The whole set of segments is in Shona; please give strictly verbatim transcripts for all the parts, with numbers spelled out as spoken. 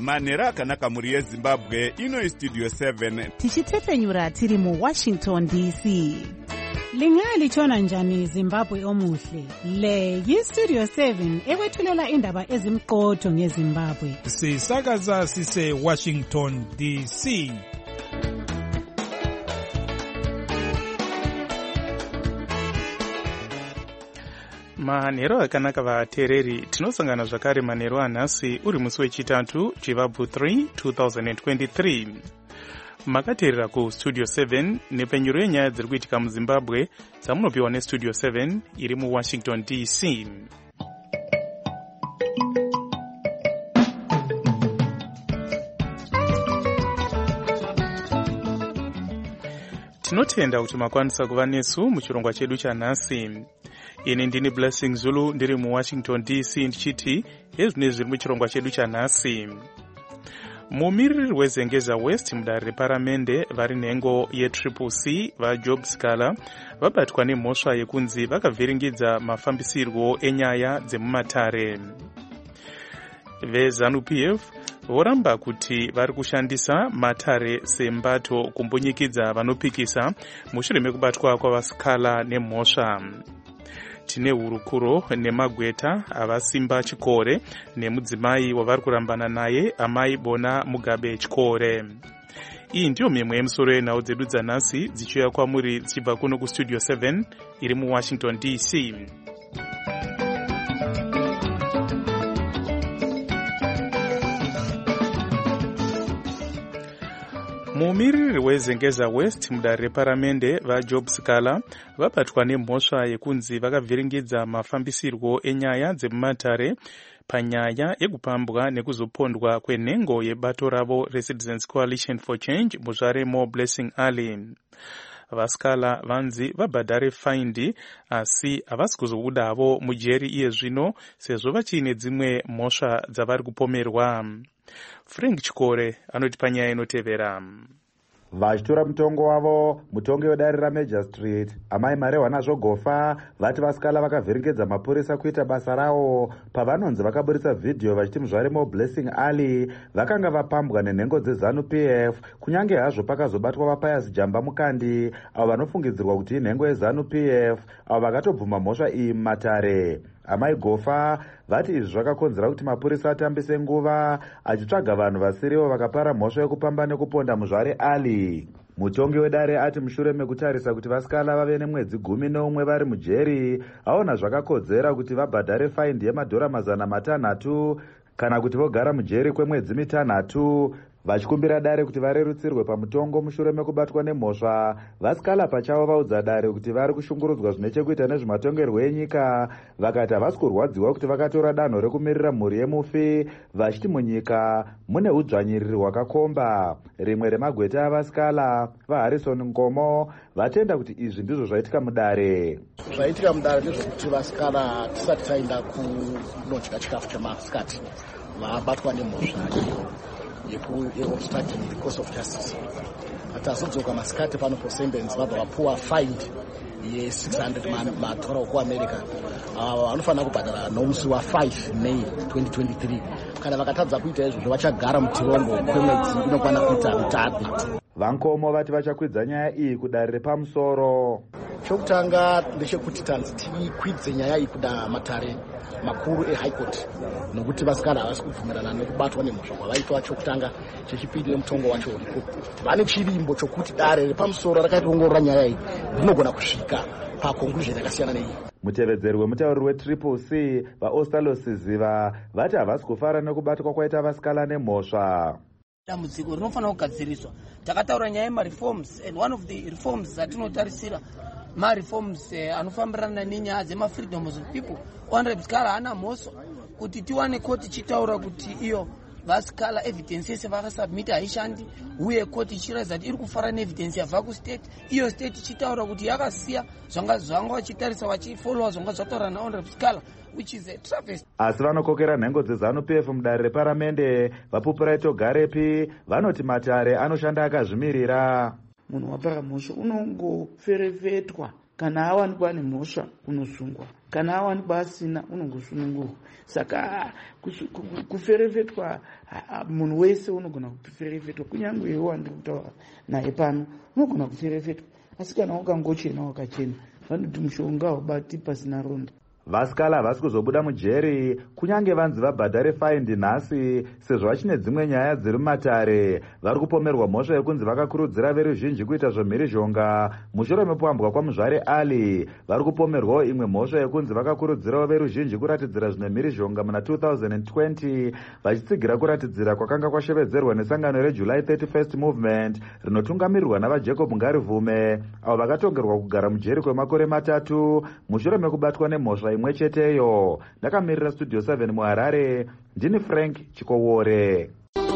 manhero akanaka mhuri yezimbabwe. Ino Studio seven tichitefenyura tiri muWashington D C. Lingalitshona njani Zimbabwe omuhle? Le yiStudio seven ekwethulela indaba ezimqotho ngeZimbabwe. Sisakaza sise Washington D C. Manhero akanaka vateereri, tinosangana zvakare manhero anhasi uri musi wechitatu Chivabvu three twenty twenty-three. Makateerera kuStudio seven nepenyuro yenyaya dziri kuitika muZimbabwe dzamunopiwa neStudio seven iri muWashington D C. Tinotenda kuti makwanisa kuva nesu muchirongwa chedu chanhasi. Ini ndini Blessing Zulu ndiri muWashington D C ndichiti ezvine zviri muchirongwa chedu chanhasi. Mumiriri wezengeza West mudare reparamende vari nhengo yetriple C vaJob Scala vabatwa nemhosva yekunzi vakavhiringidza mafambisirwo enyaya dzemumatare. VeZANU-P F voramba kuti vari kushandisa matare sembato kumbunyikidza vanopikisa mushure mekubatwa kwavaScala nemhosva. Tine hurukuro nemagweta avasimba Chikore nemudzimai wavari kurambana naye amai Bona Mugabe Chikore. Iyi ndiyo mimwe yemusoro yenhau dzedu dzanhasi dzichiuya kwamuri dzichibva kuno kuStudio seven iri muWashington D C. Mumiriri wezengeza West mudare reparamende vaJob Scala vabatwa nemhosva yekunzi vakavhiringidza mafambisirwo enyaya dzemumatare panyaya yekupambwa nekuzopondwa kwenhengo yebato ravo reCitizens Coalition for Change muzvaremo Blessing Ali. VaScala vanzi vabhadhare faindi asi havasi kuzobudavo mujeri iye zvino sezvo vachiine dzimwe mhosva dzavari kupomerwa. Frank Chikore anoti panyaya inotevera. Vachitora mutongo wavo, mutongo wedare raMajor Street, amai Marehwa Nazvogofa vati vaScala vakavhiringidza mapurisa kuita basa rawo pavanonzi vakaburitsa vhidhiyo vachiti muzvaremo Blessing Ali vakanga vapambwa nenhengo dzeZANU-P F kunyange hazvo pakazobatwa vaPius Jamba Mukandi avo vanofungidzirwa kuti inhengo yeZANU-P F avo vakatobvuma mhosva iyi mumatare. Amai Gofa vati izvi zvakakonzera kuti mapurisa atambise nguva achitsvaga vanhu vasirivo vakapara mhosva yekupamba nekuponda muzvare Ali. Mutongi wedare ati mushure mekutarisa kuti vaScala vave nemwedzi gumi neumwe vari mujeri aona zvakakodzera kuti vabhadhare faindi yemadhora mazana matanhatu kana kuti vogara mujeri kwemwedzi mitanhatu, vachikumbira dare kuti varerutsirwe pamutongo mushure mekubatwa nemhosva. VaScala pachavo vaudza dare kuti vari kushungurudzwa zvine chekuita nezvematongerwo enyika, vakati havasi kurwadziwa kuti vakatora danho rekumirira mhuri yemufi vachiti munyika mune udzvanyiriri hwakakomba. Rimwe remagweta avaScala vaHarrison Ngomo vatenda kuti izvi ndizvo zvaitika mudare. Zvaitika mudare ndezvekuti vaScala tisati taenda kunodya chikafu chamasikati vabatwa nemhosva ye-obstructing the course of justice. Atazodzoka masikati pano posendence vabva vapuwa fine ye-six hundred madhora okuamerica vanofanira kubhadhara nomusi wa5 May twenty twenty-three. Kana vakatadza kuita izvozvo vachagara mutirongo kwemwedzi inokwana kuita mitatu. Vankomo vati vachakwidza nyaya iyi kudare repamusoro. Chokutanga ndechekuti tanzi tikwidze nyaya iyi kuda matare makuru eHigh Court nokuti vaScala havasi kubvumirana nekubatwa nemhosva kwavaitwa. Chokutanga chechipiri nemutongo wacho uripo vane chirimbo chokuti dare repamusoro rakaongorora nyaya iyi rinogona kusvika paconclusion yakasiyana neiyi. Mutevedzeri wemutauriri wetriple C vaOstalo Siziva vati havasi kufara nekubatwa kwaita vaScala nemhosva. Dambudziko rinofanira kugadziriswa. Takataura nyaya yemareforms and one of the reforms zatinotarisira mareforms eh, anofambirana nenyaya dzemafreedoms of people. Honorable Scala hana mhosva kuti tiwane koti chitaura kuti iyo vaScala evidence yese vakasubmit haishandi uye koti ichiratidza kuti iri kufara neevidence yabva kustate. Iyo state ichitaura kuti yakasiya zvanga zvanga vachitarisa vachifollowa zvanga zvataura naHonorable Scala which is a travesty. Asi vanokokera nhengo dzeZANU-P F mudare reparamende vaPupuraito Garepi vanoti matare anoshanda akazvimirira. Munhu wapara mhosva unongoferefetwa kana awanikwa nemhosva unosungwa, kana awanikwa asina unongosunungurwa. Saka kuferefetwa, munhu wese unogona kuferefetwa, kunyange iwe wandiri kutaura naye pano unogona kuferefetwa, asi kana wakangochena wakachena vanoti mushonga haubati pasina ronda. Vasikala havasi kuzobuda mujeri kunyange vanzi vabhadhare faindi nhasi, sezvo vachine dzimwe nyaya dziri mumatare. Vari kupomerwa mhosva yekunzi vakakurudzira veruzhinji kuita zvemhirizhonga mushure mepambwa kwamuzvare Ali. Vari kupomerwawo imwe mhosva yekunzi vakakurudzirawo veruzhinji kuratidzira zvine mhirizhonga muna two thousand twenty, vachitsigira kuratidzira kwakanga kwashevedzerwa nesangano reJuly thirty-first Movement rinotungamirirwa navaJacob Ngarivume, avo vakatongerwa kugara mujeri kwemakore matatu mushure mekubatwa nemhosva imwe cheteyo. Ndakamirira Studio seven muHarare, ndini Frank Chikowore.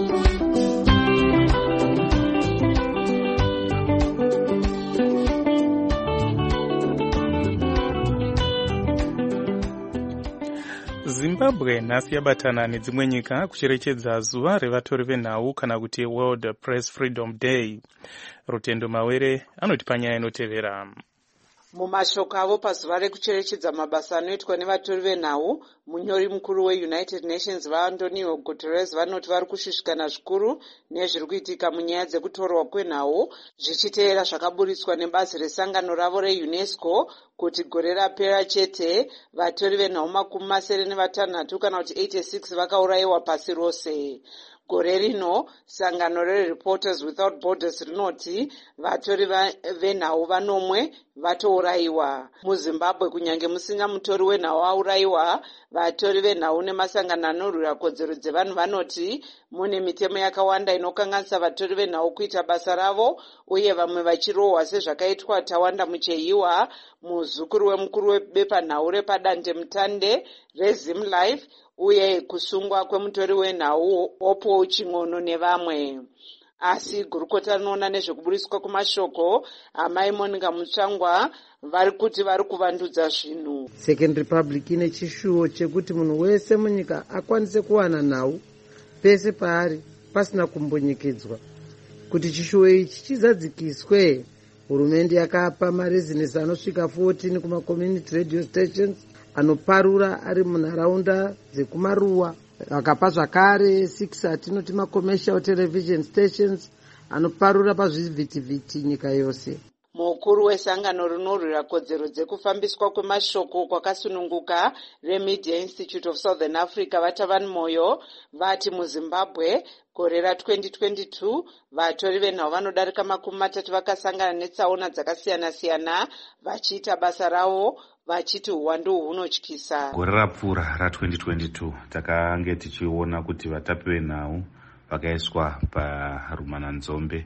Zimbabwe nhasi yabatana nedzimwe nyika kucherechedza zuva revatori venhau kana kuti World Press Freedom Day. Rutendo Mawere anoti panyaya inotevera. Mumashoko avo pazuva rekucherechedza mabasa anoitwa nevatori venhau, munyori mukuru weUnited Nations vaAntonio Guterres vanoti vari kushushikana zvikuru nezviri kuitika munyaya dzekutorwa kwenhau, zvichiteera zvakaburitswa nebazi resangano ravo reUNESCO kuti gore rapera chete vatori venhau makumi masere nevatanhatu kana kuti eighty-six vakaurayiwa pasi rose. Gore rino sangano reReporters Without Borders rinoti vatori venhau vanomwe vatourayiwa. MuZimbabwe kunyange musina mutori wenhau aurayiwa, vatori venhau nemasangano anorwira kodzero dzevanhu vanoti mune mitemo yakawanda inokanganisa vatori venhau kuita basa ravo, uye vamwe vachirohwa sezvakaitwa Tawanda Muchehiwa, muzukuru wemukuru webepanhau repadande mutande reZimlife, uye kusungwa kwemutori wenhau Opo Ching'ono nevamwe. Asi gurukota rinoona nezvekuburiswa kumashoko amai Monica Mutsvangwa vari kuti vari kuvandudza zvinhu. Second Republic ine chishuwo chekuti munhu wese munyika akwanise kuwana nhau pese paari pasina kumbonyekedzwa. Kuti chishuwo ichi chizadzikiswe, hurumende yakapa marezinesi anosvika fourteen kuma community radio stations anoparura ari munharaunda dzekumaruwa. Vakapa zvakare six atinoti macommercial television stations anoparura pazvivhitivhiti nyika yose. Mukuru wesangano rinorwira kodzero dzekufambiswa kwemashoko kwakasununguka reMedia Institute of Southern Africa Vatavan Moyo vati muZimbabwe gore ra-twenty twenty-two vatori venhau vanodarika makumi matatu vakasangana netsaona dzakasiyana-siyana vachiita basa ravo, vachiti uwandu hunotyisa. Gore rapfuura ra-twenty twenty-two takange tichiona kuti vatapi venhau vakaiswa parumananzombe,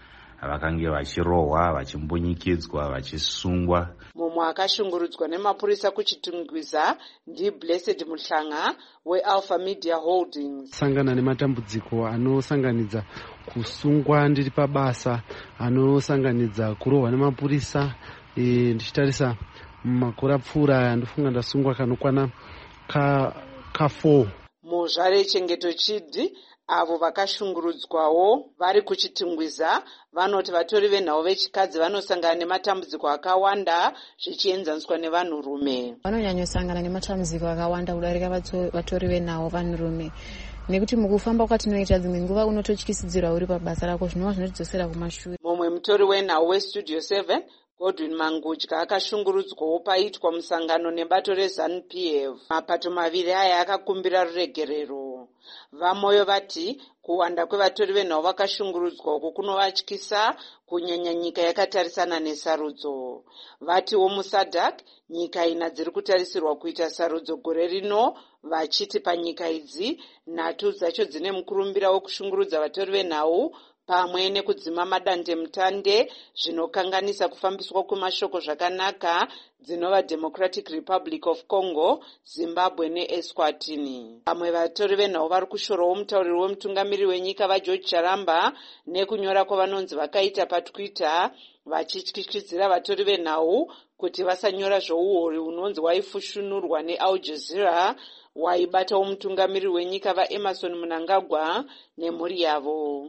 vakange vachirohwa, vachimbunyikidzwa, vachisungwa. Mumwe akashungurudzwa nemapurisa kuchitungwiza ndiBlessed Muhlanga weAlpha Media Holdings. Sangana nematambudziko anosanganidza kusungwa ndiri pabasa, anosanganidza kurohwa nemapurisa. E, ndichitarisa makore apfuura ndofunga ndasungwa kanokwana ka, ka four. Muzvare Chengeto Chidhi avo vakashungurudzwawo vari kuchitungwiza vanoti vatori venhau vechikadzi vanosangana nematambudziko akawanda zvichienzaniswa nevanhurume. Vanonyanyosangana nematambudziko akawanda kudarika vatori venhau vanhurume, nekuti mukufamba kwatinoita dzimwe nguva unototyisidzira uri pabasa rako, zvinova zvinotidzosera kumashure. Mumwe mutori wenhau weStudio seven Godwin Mangudya akashungurudzwawo paitwa musangano nebato reZANU-P F. Mapato maviri aya akakumbira ruregerero. Vamoyo vati kuwanda kwevatori venhau vakashungurudzwa uku kunovatyisa kunyanya nyika yakatarisana nesarudzo. Vatiwo muSADC nyika ina dziri kutarisirwa kuita sarudzo gore rino, vachiti panyika idzi nhatu dzacho dzine mukurumbira wekushungurudza vatori venhau pamwe nekudzima madande mutande zvinokanganisa kufambiswa kwemashoko zvakanaka dzinova Democratic Republic of Congo, Zimbabwe neEswatini. Pamwe vatori venhau vari kushorawo mutauriri wemutungamiriri wenyika vaGeorge Charamba nekunyora kwavanonzi vakaita paTwitter vachityityidzira vatori venhau kuti vasanyora zvouhori unonzi waifushunurwa neAl Jazeera waibatawo mutungamiriri wenyika vaEmerson Mnangagwa nemhuri yavo.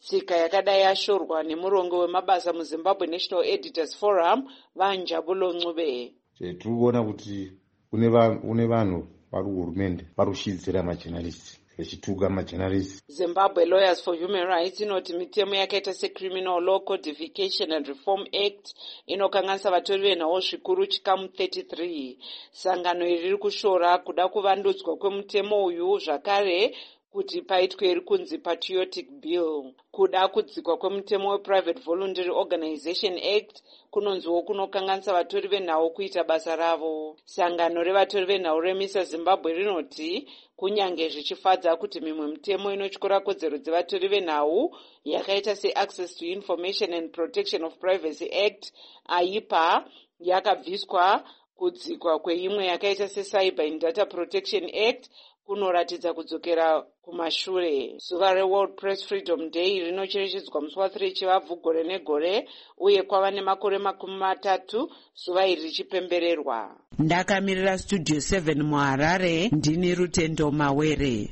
Tsika yakadai yashorwa nemurongo wemabasa muZimbabwe National Editors Forum vaNjabulo Ncube. Tiri kuona kuti kune vanhu vari kuhurumende vari kushidzira majournalists vachituka majournalists. Zimbabwe Lawyers for Human Rights inoti mitemo yakaita seCriminal Law Codification and Reform Act inokanganisa vatori venhau zvikuru chikamu thirty-three. Sangano iri riri kushora kuda kuvandudzwa kwemutemo uyu zvakare kuti paitwe iri kunzi Patriotic Bill. Kuda kudzikwa kwemutemo wePrivate Voluntary Organization Act kunonziwo kunokanganisa vatori venhau kuita basa ravo. Sangano revatori venhau reMISA Zimbabwe rinoti kunyange zvichifadza kuti mimwe mitemo inotyora kodzero dzevatori venhau yakaita seAccess to Information and Protection of Privacy Act aipa yakabviswa, kudzikwa kweimwe yakaita seCyber and Data Protection Act kunoratidza kudzokera kumashure. Zuva reWorld Press Freedom Day rinocherechedzwa musi wa3 Chivabvu gore negore uye kwava nemakore makumi matatu zuva iri richipembererwa. Ndakamirira Studio seven muHarare, ndini Rutendo Mawere.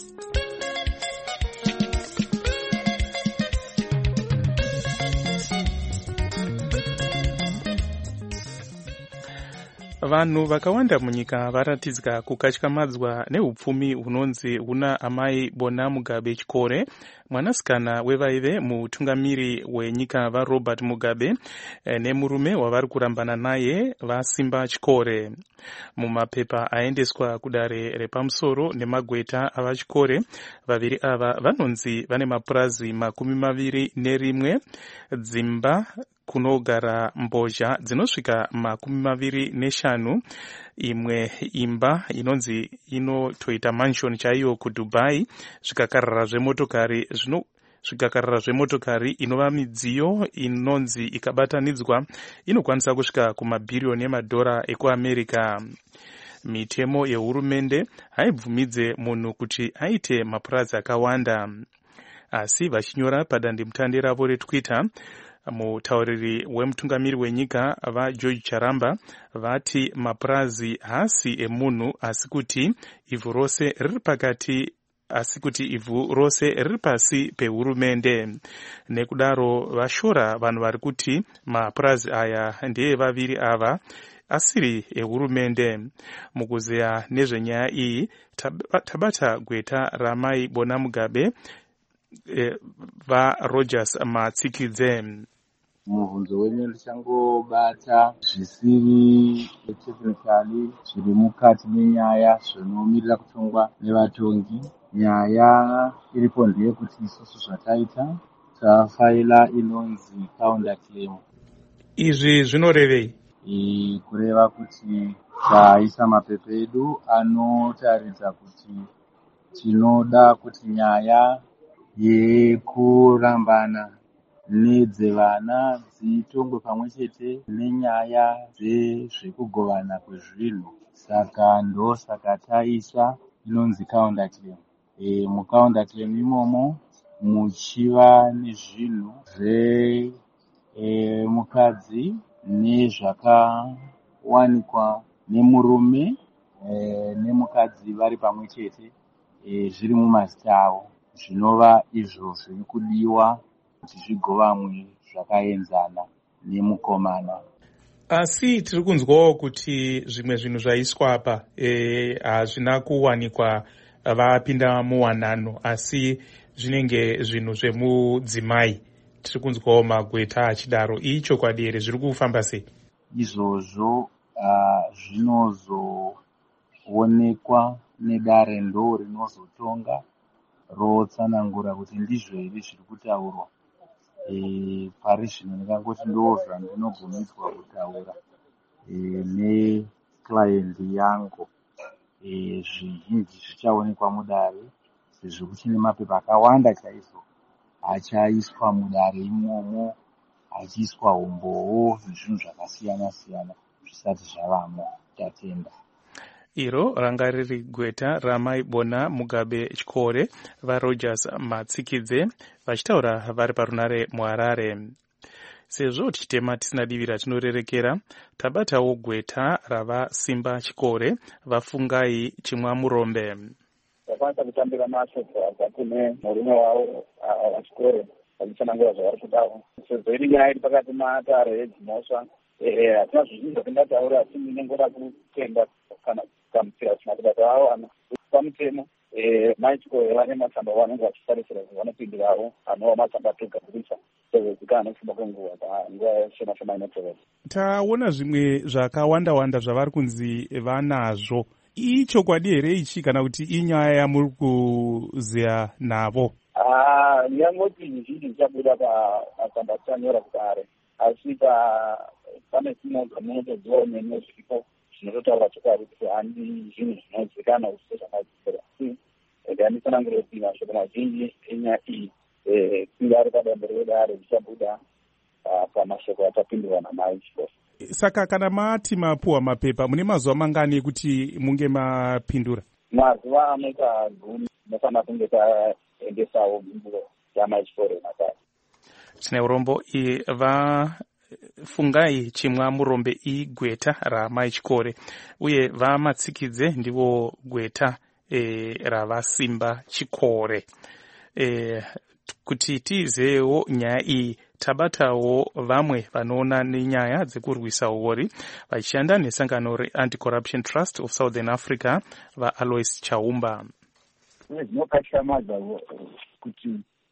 Vanhu vakawanda munyika varatidzika kukatyamadzwa neupfumi hunonzi huna amai Bona Mugabe Chikore, mwanasikana wevaive mutungamiri wenyika vaRobert Mugabe nemurume wavari kurambana naye vaSimba Chikore. Mumapepa aendeswa kudare repamusoro nemagweta avaChikore, vaviri ava vanonzi vane mapurazi makumi maviri nerimwe, dzimba kunogara mbozha dzinosvika makumi maviri neshanu, imwe imba inonzi inotoita mansion chaiyo kuDubai, zvikakarara zvemotokari zvino zvikakarara zvemotokari inova midziyo inonzi ikabatanidzwa inokwanisa kusvika kumabhiriyoni emadhora ekuAmerica. Mitemo yehurumende haibvumidze munhu kuti aite mapurazi akawanda, asi vachinyora padandemutande ravo reTwitter, mutauriri wemutungamiri wenyika vaGeorge Charamba vati mapurazi haasi emunhu asi kuti ivhu rose riri pakati asi kuti ivhu rose riri pasi pehurumende. Nekudaro vashora vanhu vari kuti mapurazi aya ndeye vaviri ava asiri ehurumende. Mukuzeya nezvenyaya iyi tabata gweta ramai Bona Mugabe vaRogers Matsikidze. Mubvunzo wenyu ndichangobata zvisiri technically zviri mukati menyaya zvinomirira kutongwa nevatongi. Nyaya iripo ndeyekuti isusu zvataita tafaila inonzi counter claim. Izvi zvinorevei? Kureva kuti taisa mapepa edu anotaridza kuti tinoda kuti nyaya yekurambana nedzevana dzitongwe pamwe chete nenyaya dzezvekugovana kwezvinhu. Saka ndo saka taisa inonzi counter claim. E, mucounter claim imomo muchiva nezvinhu zvemukadzi nezvakawanikwa nemurume e, nemukadzi vari pamwe chete e, zviri mumazita avo, zvinova izvo zviri kudiwa kuti zvigovamwe zvakaenzana nemukomana. Asi tiri kunzwawo kuti zvimwe zvinhu zvaiswa apa hazvina e, kuwanikwa vapinda muwanano, asi zvinenge zvinhu zvemudzimai. Tiri kunzwawo magweta achidaro. Ichokwadi here? Zviri kufamba sei? Izvozvo uh, zvinozoonekwa nedare ndo rinozotonga rotsanangura kuti ndizvo here zviri kutaurwa. E, pari zvino ndingangoti ndo zvandinobvumidzwa kutaura e, necliendi yangu. E, zvizhinji zvichaonekwa mudare sezvo kuchine mapepa akawanda chaizvo achaiswa mudare imomo, achiiswa umbowo nezvinhu zvakasiyana siyana zvisati zvavamo. Tatenda. Iro ranga riri gweta ramai Bona Mugabe Chikore vaRogers Matsikidze vachitaura vari parunare muHarare. Sezvo tichitema tisina divi ratinorerekera, tabatawo gweta ravaSimba Chikore vaFungai Chimwamurombe. Vakwanisa kutambira mashoko abva kune murume wavo vaChikore vachitsanangura zvavari kudawo. Sezvo iri nyaya iri pakati matare edzimhosva, hatina zvizhinji zvatingataura, asi ndinongoda kutenda kana kugamuchira kuti mabasa avo pamutemo maitiko vane matsamba vanenge vachitarisira kuti vanopindirawo anova matsamba atogadzirisa sezvedzika anofumba kwenguva panguva shoma shoma inotevera. Taona zvimwe zvakawanda-wanda zvavari kunzi vanazvo. Ichokwadi here ichi kana kuti inyaya yamuri kuziya navo? Yangoti zvinji zvichabuda pamatsamba atanyora kudare, asi pane zvinonzi munotodziwa nyenye zviripo zvinototaura chokwadi kuti handi zvinhu zvinozivikanwa kuti zvakadzikira. Ndanditsanangure kuti mashoko mazhinji enyaya iyi kunge ari padambo redare zvichabuda pamashoko atapindurwa namaitiko. Saka kana mati mapuwa mapepa, mune mazuva mangani ekuti munge mapindura? Mazuva anoita gumi mofanira kunge taendesawo mhinduro yamaitiko rematare. Tine urombo vafungai chimwa murombe igweta ramaichikore uye vamatsikidze ndivo gweta e, ravasimba chikore. E, kuti tizewo nyaya iyi tabatawo vamwe vanoona nenyaya dzekurwisa uori vachishanda nesangano reAnti-Corruption Trust of Southern Africa vaAlois Chaumba. Zvinokatyamadza kuti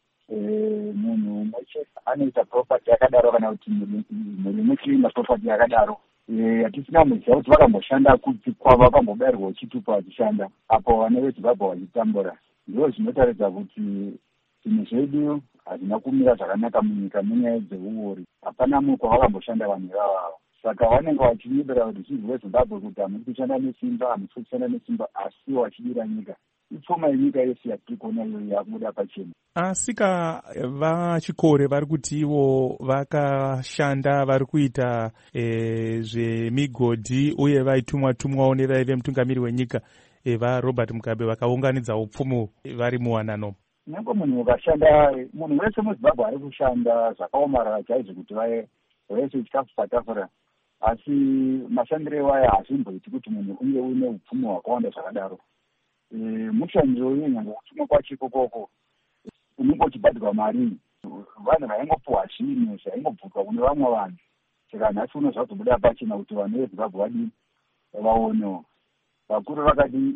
munhu mumwe anoita property yakadaro kana kuti mhuri muchiima property yakadaro, hatisina muziva kuti vakamboshanda kuti kwava vakambobayirwa chitupa vachishanda apo vana veZimbabwe vachitambura. Ndizvo zvinotaridza kuti zvinhu zvedu hazvina kumira zvakanaka munyika munyaya dzeuori. Hapana munhu kwavakamboshanda vanhu ivavo. Saka vanenge vachinyebera kuti zvinhu veZimbabwe kuti hamuri kushanda nesimba, hamuri kushanda nesimba, asi vachidira nyika. Ipfuma yenyika yese yatiri kuona iyoyo yakubuda pachena. Asika vachikore vari kuti ivo vakashanda vari kuita e, zvemigodhi uye vaitumwa-tumwawo nevaive mutungamiri wenyika vaRobert Mugabe vakaunganidza upfumu vari muwanano. Nyange munhu ukashanda, munhu wese muZimbabwe ari kushanda zvakaomarara chaizvo kuti vaise chikafu patafura, asi mashandiro ewayo hazvimboiti kuti munhu unge uine upfumu hwakawanda zvakadaro. Mushandiro yenyange kupfuma kwacho ikokoko unenge uchibhadhirwa mari, vanhu vaingopuhwa zvinhu zvaingobvutwa kune vamwe vanhu. Saka nhasi uno zvazobuda pachena kuti vanhu veZimbabwe vadii vaonewo. Vakuru vakati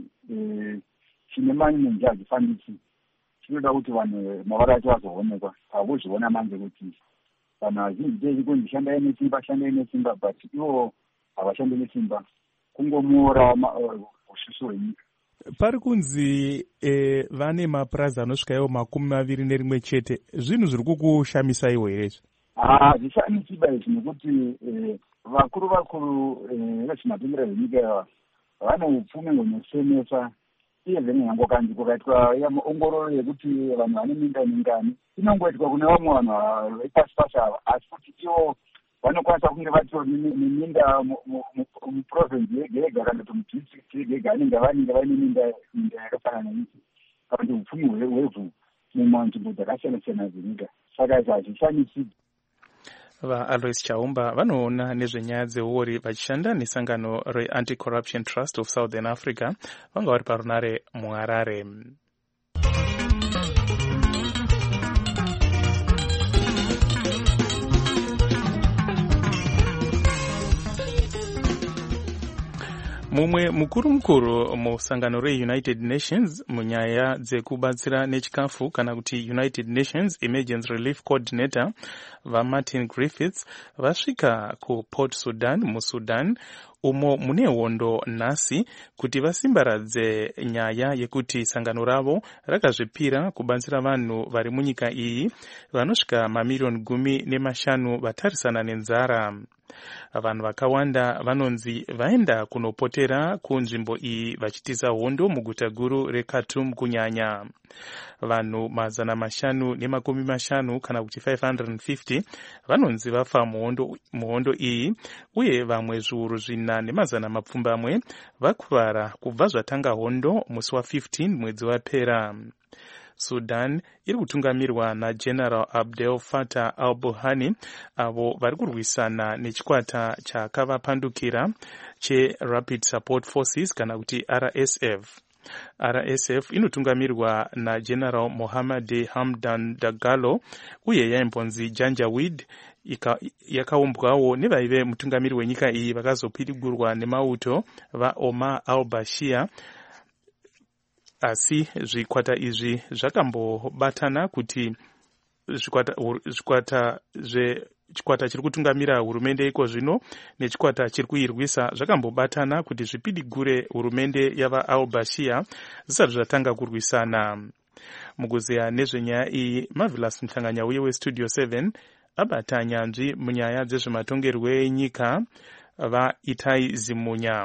chine manyenje hachifambisi, chinoda kuti vanhu mavara acho vazoonekwa. Havozviona manje kuti vanhu vazhinji tei kunzi shandai nesimba, shandai nesimba, but ivo havashandi nesimba, kungomuora ushushu hwenyika. Pari kunzi e, vane mapurazi anosvikawo makumi maviri nerimwe chete. Zvinhu zviri kukushamisaiwo here izvi? Hazvishamisiba izvi nekuti vakuru vakuru vezvimatongerero zvenyika vane upfumi hunosemesa. Iye zvene nyange kanzi kukaitwa ongororo yekuti vanhu vane minda mingani inongoitwa kune vamwe vanhu vepasi pasi ava, asi kuti ivo vanokwanisa kunge vatori neminda muprovinsi yega yega kana kuti mudistrict yega yega anenge vanenge vaine minda minda yakafanana neisi kana kuti upfumi hwevhu mumanzvimbo dzakasiyana-siyana dzenyika. Saka izvi hazvishamisi. VaAlois Chaumba vanoona nezvenyaya dzeuori vachishanda nesangano reAnti-Corruption Trust of Southern Africa vanga vari parunare muHarare. Mumwe mukuru mukuru musangano reUnited Nations munyaya dzekubatsira nechikafu kana kuti United Nations Emergency Relief Coordinator vaMartin Griffiths vasvika kuPort Sudan muSudan umo mune hondo nhasi kuti vasimbaradze nyaya yekuti sangano ravo rakazvipira kubatsira vanhu vari munyika iyi vanosvika mamiliyoni gumi nemashanu vatarisana nenzara. Vanhu vakawanda vanonzi vaenda kunopotera kunzvimbo iyi vachitiza hondo muguta guru reKhartoum kunyanya. Vanhu mazana mashanu nemakumi mashanu kana kuti five hundred fifty vanonzi vafa muhondo, muhondo iyi uye vamwe zviuru zvina nemazana mapfumbamwe vakuvara kubva zvatanga hondo musi wa fifteen mwedzi wapera. Sudan iri kutungamirwa naGeneral Abdel Fattah al-Burhani avo vari kurwisana nechikwata chakavapandukira cheRapid Support Forces kana kuti R S F. R S F inotungamirwa naGeneral Mohammad Hamdan Dagalo uye yaimbonzi Janjaweed yakaumbwawo nevaive mutungamiri wenyika iyi vakazopidigurwa nemauto vaOmar al-Bashir. Asi zvikwata izvi zvakambobatana kuti zvikwata zvikwata zve chikwata chiri kutungamira hurumende iko zvino nechikwata chiri kuirwisa zvakambobatana kuti zvipidigure hurumende yava al-Bashir zvisati zvatanga kurwisana. Mukuzeya nezvenyaya iyi, Marvelous Mhlanganya uye weStudio seven abata nyanzvi munyaya dzezvematongerwo enyika vaItai Zimunya.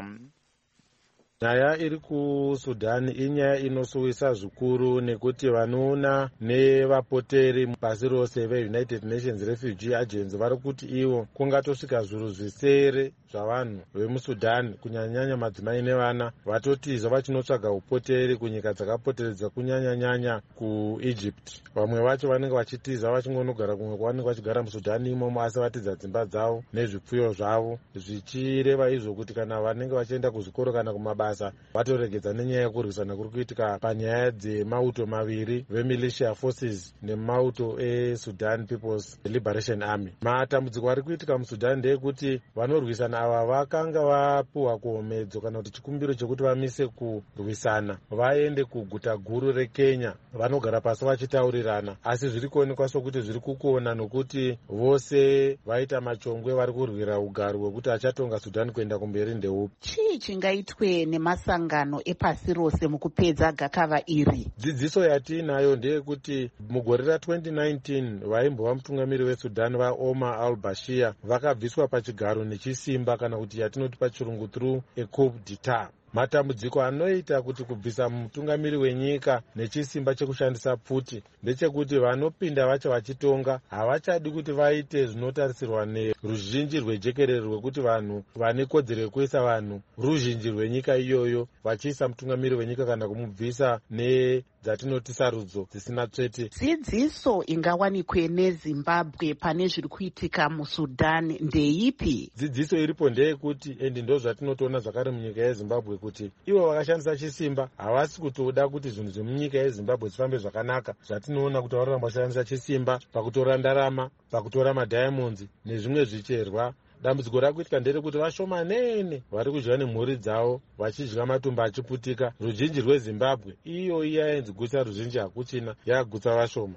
Nyaya iri kuSudani inyaya inosuwisa zvikuru nekuti vanoona nevapoteri pasi rose veUnited Nations Refugee Agency vari kuti ivo kungatosvika zviuru zvisere zvavanhu vemuSudani kunyanyanya madzimai nevana vatotiza vachinotsvaga upoteri kunyika dzakapoteredza kunyanyanyanya kuEgypt. Vamwe vacho vanenge vachitiza vachingonogara kumwe kwavanenge vachigara muSudani imomo asi vatiza dzimba dzavo nezvipfuyo zvavo, zvichireva izvo kuti kana vanenge vachienda kuzvikoro kana kumabasa vatoregedza nenyaya yekurwisana kuri kuitika panyaya dzemauto maviri veMilitia Forces nemauto eSudan People's Liberation Army. Matambudziko ari kuitika muSudan ndeyekuti vanorwisana ava vakanga vapuwa kuhomedzo kana kuti chikumbiro chekuti vamise kurwisana vaende kuguta guru reKenya vanogara pasi vachitaurirana, asi zviri kuonekwa sokuti zviri kukona nokuti vose vaita machongwe vari kurwira ugaro hwekuti achatonga Sudan kuenda kumberi ndeupi. Chii chingaitwe nemasangano epasi rose mukupedza gakava iri? Dzidziso yatiinayo ndeyekuti mugore ra twenty nineteen vaimbova mutungamiri weSudan vaOmar al-Bashir vakabviswa pachigaro nechisimba kana kuti yatinoti pachirungu through a coup d'etat. Matambudziko anoita kuti kubvisa mutungamiri wenyika nechisimba chekushandisa pfuti ndechekuti vanopinda vacho vachitonga havachadi kuti vaite zvinotarisirwa neruzhinji rwejekerere rwekuti vanhu vane kodzero yekuisa vanhu ruzhinji rwenyika iyoyo vachiisa mutungamiri wenyika kana kumubvisa nedzatinoti sarudzo dzisina tsvete. Dzidziso ingawanikwe neZimbabwe pane zviri kuitika muSudan ndeipi? Dzidziso iripo ndeyekuti endi ndo zvatinotoona zvakare munyika yeZimbabwe kuti ivo vakashandisa chisimba havasi kutoda kuti zvinhu zvemunyika yeZimbabwe zvifambe zvakanaka. Zvatinoona kuti varoramba kushandisa chisimba pakutora ndarama, pakutora madiamonds nezvimwe zvicherwa. Dambudziko rakuitika nderekuti vashomanene vari kudyiwa nemhuri dzavo vachidya matumba achiputika. Ruzhinji rweZimbabwe iyo iya yenzi gutsa ruzhinji hakuchina yakagutsa vashoma.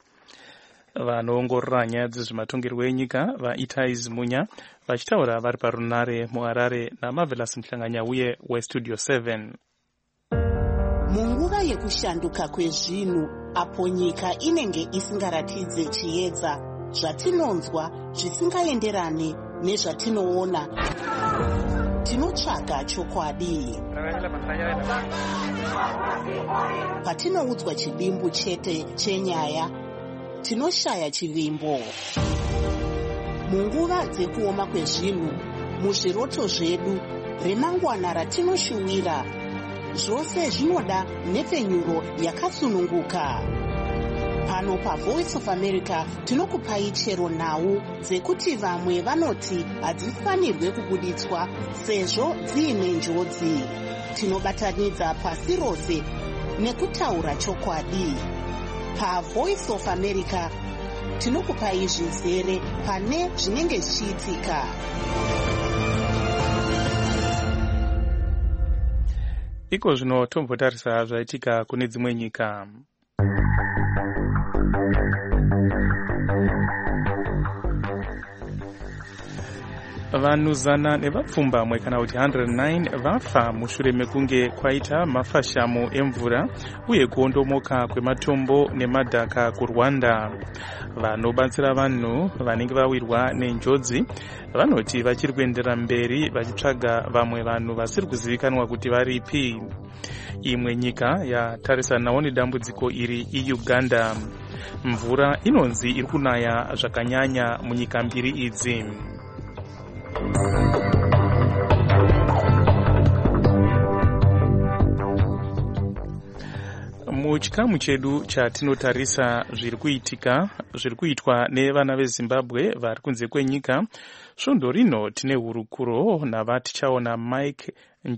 Vanoongorora nyaya dzezvematongerwo enyika vaItai Zimunya vachitaura vari parunare muHarare naMarvelous Mhlanganya uye weStudio seven. Munguva yekushanduka kwezvinhu apo nyika inenge isingaratidze chiedza, zvatinonzwa zvisingaenderane nezvatinoona, tinotsvaga chokwadi. Patinoudzwa chidimbu chete chenyaya, tinoshaya chivimbo. Munguva dzekuoma kwezvinhu, muzviroto zvedu, remangwana ratinoshuwira, zvose zvinoda nhepfenyuro yakasununguka. Pano paVoice of America tinokupai chero nhau dzekuti vamwe vanoti hadzifanirwe kubuditswa sezvo dziine njodzi. Tinobatanidza pasi rose nekutaura chokwadi. PaVoice of America tinokupai zvizere pane zvinenge zvichiitika. Iko zvino tombotarisa zvaitika kune dzimwe nyika. Vanhu zana nevapfumbamwe kana kuti one hundred nine vafa mushure mekunge kwaita mafashamo emvura uye kuondomoka kwematombo nemadhaka kuRwanda. Vanobatsira vanhu vanenge vawirwa nenjodzi vanoti vachiri kuendera mberi vachitsvaga vamwe vanhu vasiri kuzivikanwa kuti varipi. Imwe nyika yatarisanawo nedambudziko iri iUganda. Mvura inonzi iri kunaya zvakanyanya munyika mbiri idzi. Muchikamu chedu chatinotarisa zviri kuitika zviri kuitwa nevana veZimbabwe vari kunze kwenyika svondo rino tine hurukuro navatichaona Mike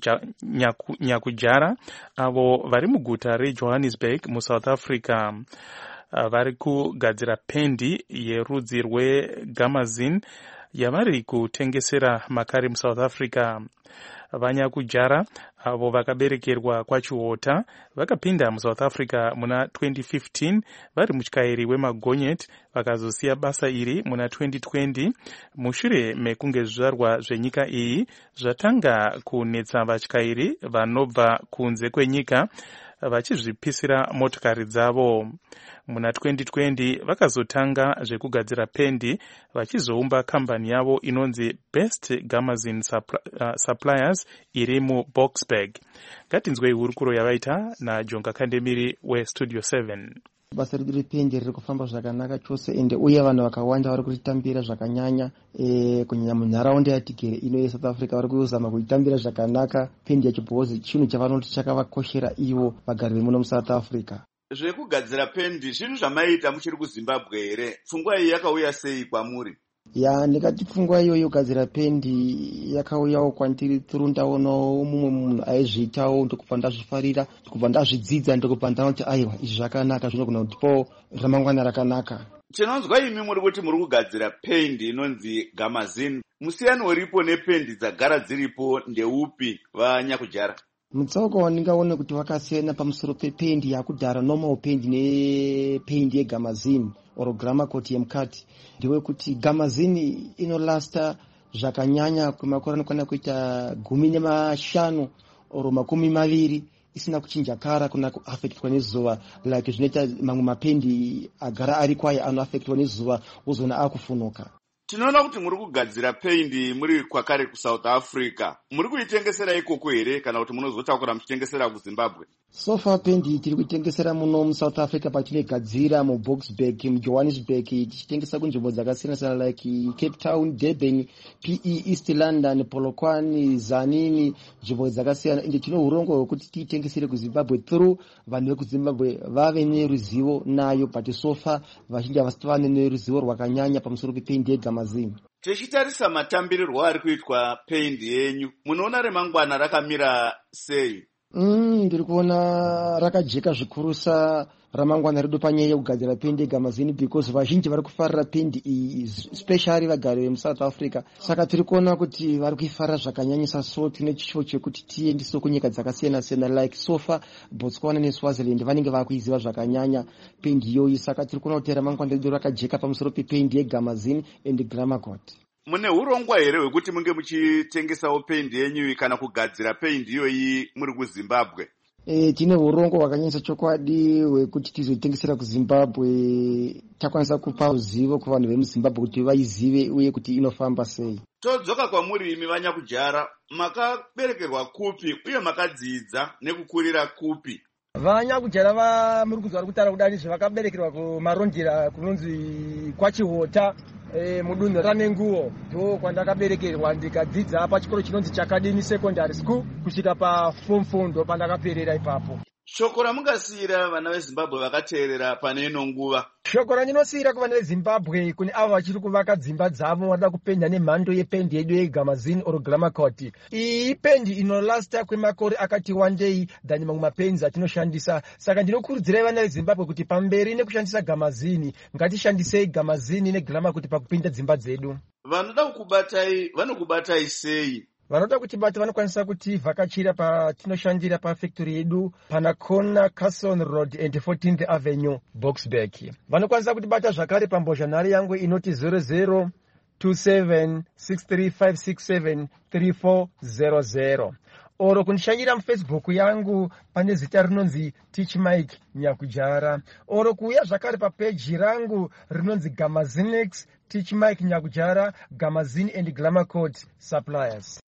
Nyaku, Nyakujara avo vari muguta reJohannesburg muSouth Africa. Uh, vari kugadzira pendi yerudzi rwegamazine yavari kutengesera makare muSouth Africa. Vanyakujara avo vakaberekerwa kwaChiota vakapinda muSouth Africa muna twenty fifteen vari mutyairi wemagonyeti vakazosiya basa iri muna twenty twenty mushure mekunge zvizvarwa zvenyika iyi zvatanga kunetsa vatyairi vanobva kunze kwenyika vachizvipisira motokari dzavo. Muna twenty twenty vakazotanga zvekugadzira pendi vachizoumba kambani yavo inonzi Best Gamazine Suppliers iri muBoksburg. Ngatinzwei hurukuro yavaita naJonga Kandemiri weStudio seven. Basa redu rependi riri kufamba zvakanaka chose ende uye vanhu vakawanda vari kuritambira zvakanyanya e, kunyanya munharaunda yatigere ino yeSouth Africa vari kuzama kuitambira zvakanaka pendi yacho bhozi chinhu chavanoti chakavakoshera ivo vagari vemuno muSouth Africa. Zvekugadzira pendi zvinhu zvamaita muchiri kuZimbabwe here? Pfungwa iyi yakauya sei kwamuri? Ya ndikati pfungwa iyoyo kugadzira pendi yakauyawo kwandiri through ndaonawo mumwe munhu aizviitawo ndokubva ndazvifarira ndokubva ndazvidzidza ndokubva ndaona kuti aiwa izvi zvakanaka zvinogona kutipawo ramangwana rakanaka. Tinonzwa imi muri kuti muri kugadzira pendi inonzi Gamazine. Musiyano uripo nependi dzagara dziripo ndeupi Vanyakujara? Mutsauko wandingaona kuti vakasiyana pamusoro pependi yakudhara normal pendi nependi yegamazine or grammar coat yemukati ndewekuti gamazine inorasta zvakanyanya kwemakore anokwana kuita gumi nemashanu or makumi maviri isina kuchinja kara kuna kuaffectwa nezuva like zvinoita mamwe mapendi agara ari kwaye anoaffectwa nezuva wozona akufunuka. Tinoona kuti muri kugadzira pendi muri kwakare kuSouth Africa. Muri kuitengesera ikoko here kana kuti munozotakura muchitengesera kuZimbabwe? So far pendi tiri kuitengesera muno muSouth Africa patinegadzira muBoksburg, muJohannesburg, tichitengesa kunzvimbo dzakasiyana siyana like Cape Town, Durban, P E, East London, Polokwane, Zanini, nzvimbo dzakasiyana. Ende tino urongo hwekuti tiitengesere kuZimbabwe through vanhu vekuZimbabwe vave neruzivo nayo, but so far vazhinji havasitova neruzivo rwakanyanya pamusoro pependi yegamazine. Tichitarisa matambirirwo ari kuitwa pendi yenyu, munoona remangwana rakamira sei? Mm, ndiri kuona rakajeka zvikurusa ramangwana redu panyaya yekugadzira pendi yegamazine because vazhinji vari kufarira pendi iyi especially vagari vemuSouth Africa. Saka tiri kuona kuti vari kuifarira zvakanyanyisa, so tine chishuvo chekuti tiendiso kunyika dzakasiyana siyana like sofa Botswana neSwaziland vanenge vakuiziva zvakanyanya pendi iyoyi. Saka tiri kuona kuti ramangwana redu rakajeka pamusoro pependi yegamazine and grammar coat. Mune urongwa here hwekuti munge muchitengesawo pendi yenyu kana kugadzira pendi iyoyi muri kuZimbabwe? E, tine urongo hwakanyanyisa chokwadi hwekuti tizotengesera kuZimbabwe. Takwanisa kupa ruzivo kuvanhu vemuZimbabwe kuti vaizive uye kuti inofamba sei. Todzoka kwamuri imi Vanyakujara, makaberekerwa kupi uye makadzidza nekukurira kupi? Vanyakujara va muri kuzwa kutaura kudani zvavakaberekerwa kumarondera kunonzi kwaChiota e, mudunhu raNenguo. Ndo kwandakaberekerwa ndikadzidza pachikoro chinonzi Chakadini Secondary School kusvika paform four ndo pandakaperera ipapo. Shoko ramungasiyira vana veZimbabwe vakateerera pane ino nguva? Shoko randinosiyira kuvana veZimbabwe kune avo vachiri kuvaka dzimba dzavo vanoda kupenda nemhando yependi yedu yegamazine or grammar coat. Iyi pendi inorasta kwemakore akati wandei dhani mamwe mapendi atinoshandisa. Saka ndinokurudzirai vana veZimbabwe kuti pamberi nekushandisa gamazine ngatishandisei gamazine negrammar coat pakupinda dzimba dzedu. Vanoda kukubatai vanokubatai sei? Vanoda kutibata vanokwanisa kuti vhakachira patinoshandira pafactory yedu pana corner Carson Road and fourteenth Avenue Boksburg. Vanokwanisa kutibata zvakare pambozhanhare yangu inoti zero zero two seven six three five six seven three four zero zero. Oro kundishandira muFacebook yangu pane zita rinonzi Teach Mike Nyakujara. Oro kuuya zvakare papeji rangu rinonzi Gamazinex Teach Mike Nyakujara Gamazine and Grammar Coat Suppliers.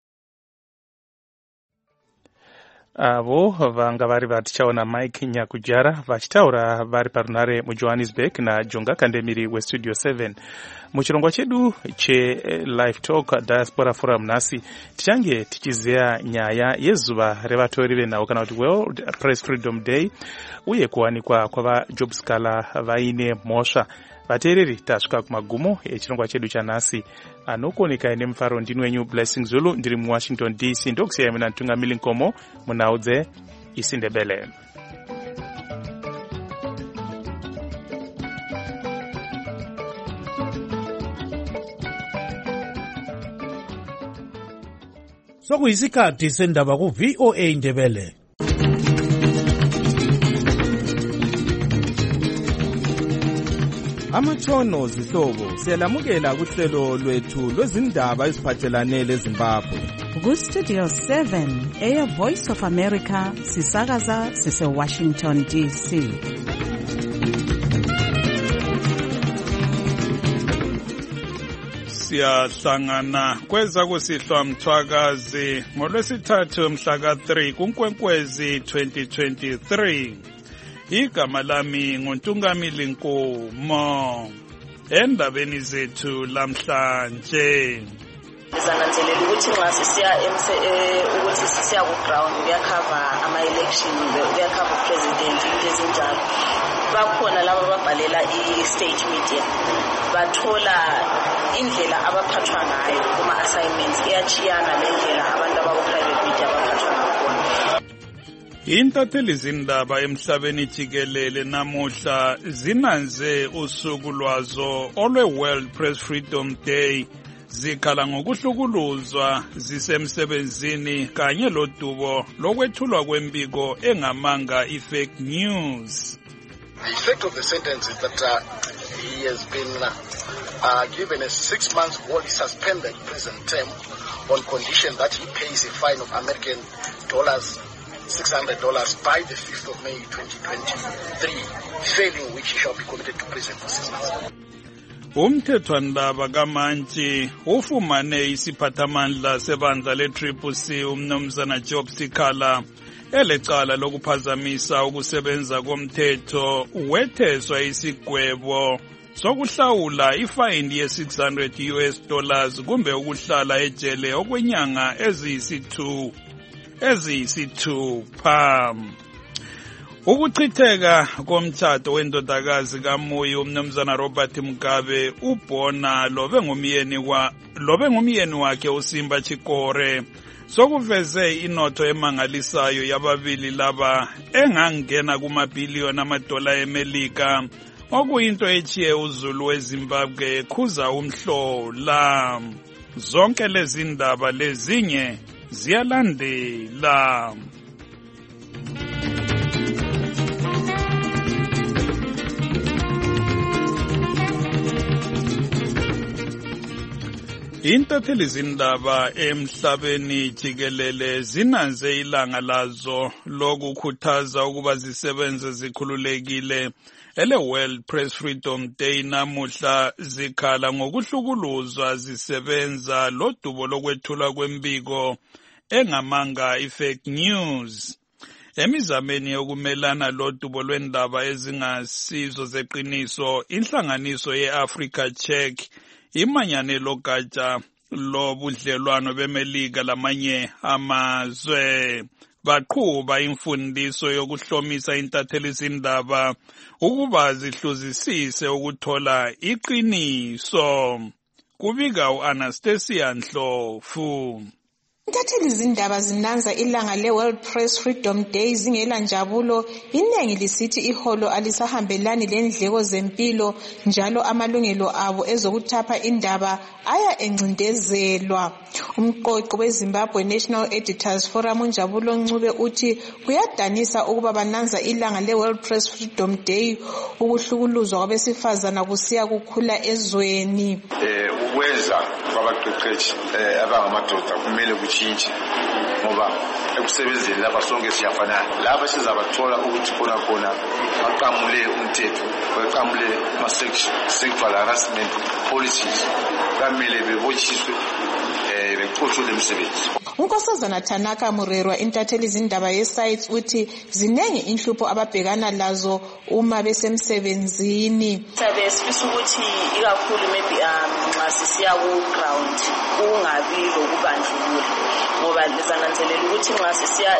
Avo vanga vari vatichaona Mike Nyakujara vachitaura vari parunare muJohannesburg naJonga Kandemiri weStudio seven. Muchirongwa chedu cheLive Talk Diaspora Forum nhasi tichange tichizeya nyaya yezuva revatori venhau kana kuti World Press Freedom Day uye kuwanikwa kwavaJobs Kala vaine mhosva vateereri tasvika kumagumo echirongwa chedu chanhasi. Anokuoneka nemufaro ndini wenyu Blessing Zulu, ndiri muwashington D C. Ndokusiyai muna Tungamiri Nkomo munhau dzeIsindebele. Sokuyisikhathi sendaba ku V O A Indebele. Amatshono zihlobo siyalamukela kuhlelo lwethu lwezindaba eziphathelane leZimbabwe. Ku Studio seven eya Voice of America sisakaza sise Washington D C. Siyahlangana kweza kusihlwa mthwakazi ngolwesithathu mhla ka three kuNkwenkwezi twenty twenty-three. Igama lami nguNtungamiri Nkomo. Endabeni zethu lamhlanje Sizananzelela ukuthi nxa sisiya ukuthi sisiya ku ground kuyakhava ama election kuyakhava president ezinjalo. Bakhona laba babhalela i-state media bathola indlela abaphathwa ngayo kuma assignments iyachiyana lendlela abantu abaku-private media abaphathwa ngakhona. Intatheli zindaba emhlabeni jikelele namuhla zinanze usuku lwazo olwe-World Press Freedom Day zikhala ngokuhlukuluzwa zisemsebenzini kanye lodubo lokwethulwa kwembiko engamanga i-fake news. The effect of the sentence is that uh, he has been uh, uh, given a six months wholly suspended prison term on condition that he pays a fine of American dollars six hundred dollars by the fifth of May twenty twenty-three, failing which he shall be committed to prison for six months. Umthethwandaba kaMantshi ufumane isiphathamandla sebandla le-Triple C umnumzana Job Sikhala elecala lokuphazamisa ukusebenza komthetho wetheswa isigwebo sokuhlawula ifine ye six hundred U S dollars kumbe ukuhlala ejele okwenyanga eziyisithu eziyisithupha. Ukuchitheka komtshato wendodakazi kaMuyi umnumzana Robert Mugabe ubona lobe ngumyeni wa lobe ngumyeni wakhe uSimba Chikore sokuveze inotho emangalisayo yababili laba engangena kumabhiliyoni amadola eMelika okuyinto echiye uzulu weZimbabwe ekhuza umhlola. Zonke lezi ndaba lezinye ziyalandela. Intatheli zindaba emhlabeni jikelele zinanze ilanga lazo lokukhuthaza ukuba zisebenze zikhululekile ele World Press Freedom Day namuhla zikhala ngokuhlukuluzwa zisebenza lodubo lokwethula kwembiko engamanga i-fake news. Emizameni yokumelana lodubo lwendaba ezingasizo zeqiniso, inhlanganiso ye-Africa Check imanyane logatsha lobudlelwano beMelika lamanye amazwe baqhuba imfundiso yokuhlomisa intatheli zindaba ukuba zihluzisise ukuthola iqiniso. Kubika u-Anastasia Ndlovu. Intatheli zindaba zinanza ilanga le-World Press Freedom Day zingela njabulo, iningi lisithi iholo alisahambelani lendleko zempilo njalo amalungelo abo ezokuthapha indaba aya encindezelwa. Umqoqi weZimbabwe National Editors Forum uNjabulo Ncube uthi kuyadanisa ukuba bananza ilanga le-World Press Freedom Day ukuhlukuluzwa kwabesifazana kusiya kukhula ezweni. Ukwenza kwabaqeqeshi abangamadoda kumele kutshintshe ngoba ekusebenzeni lapha sonke siyafanana. Lapha sizabathola ukuthi khona khona baqamule umthetho, baqamule ama-sexual harassment policies, kamele bebotshiswe bexoshwe emsebenzi. Unkosazana Tanaka Murerwa intatheli zindaba ye-sites uthi zinenge inhlupho ababhekana lazo uma besemsebenzini. Sabe sifisa ukuthi ikakhulu maybe nxa sisiya ku ground kungabi lokubandlulula ngoba lizananzelela ukuthi nxa sisiya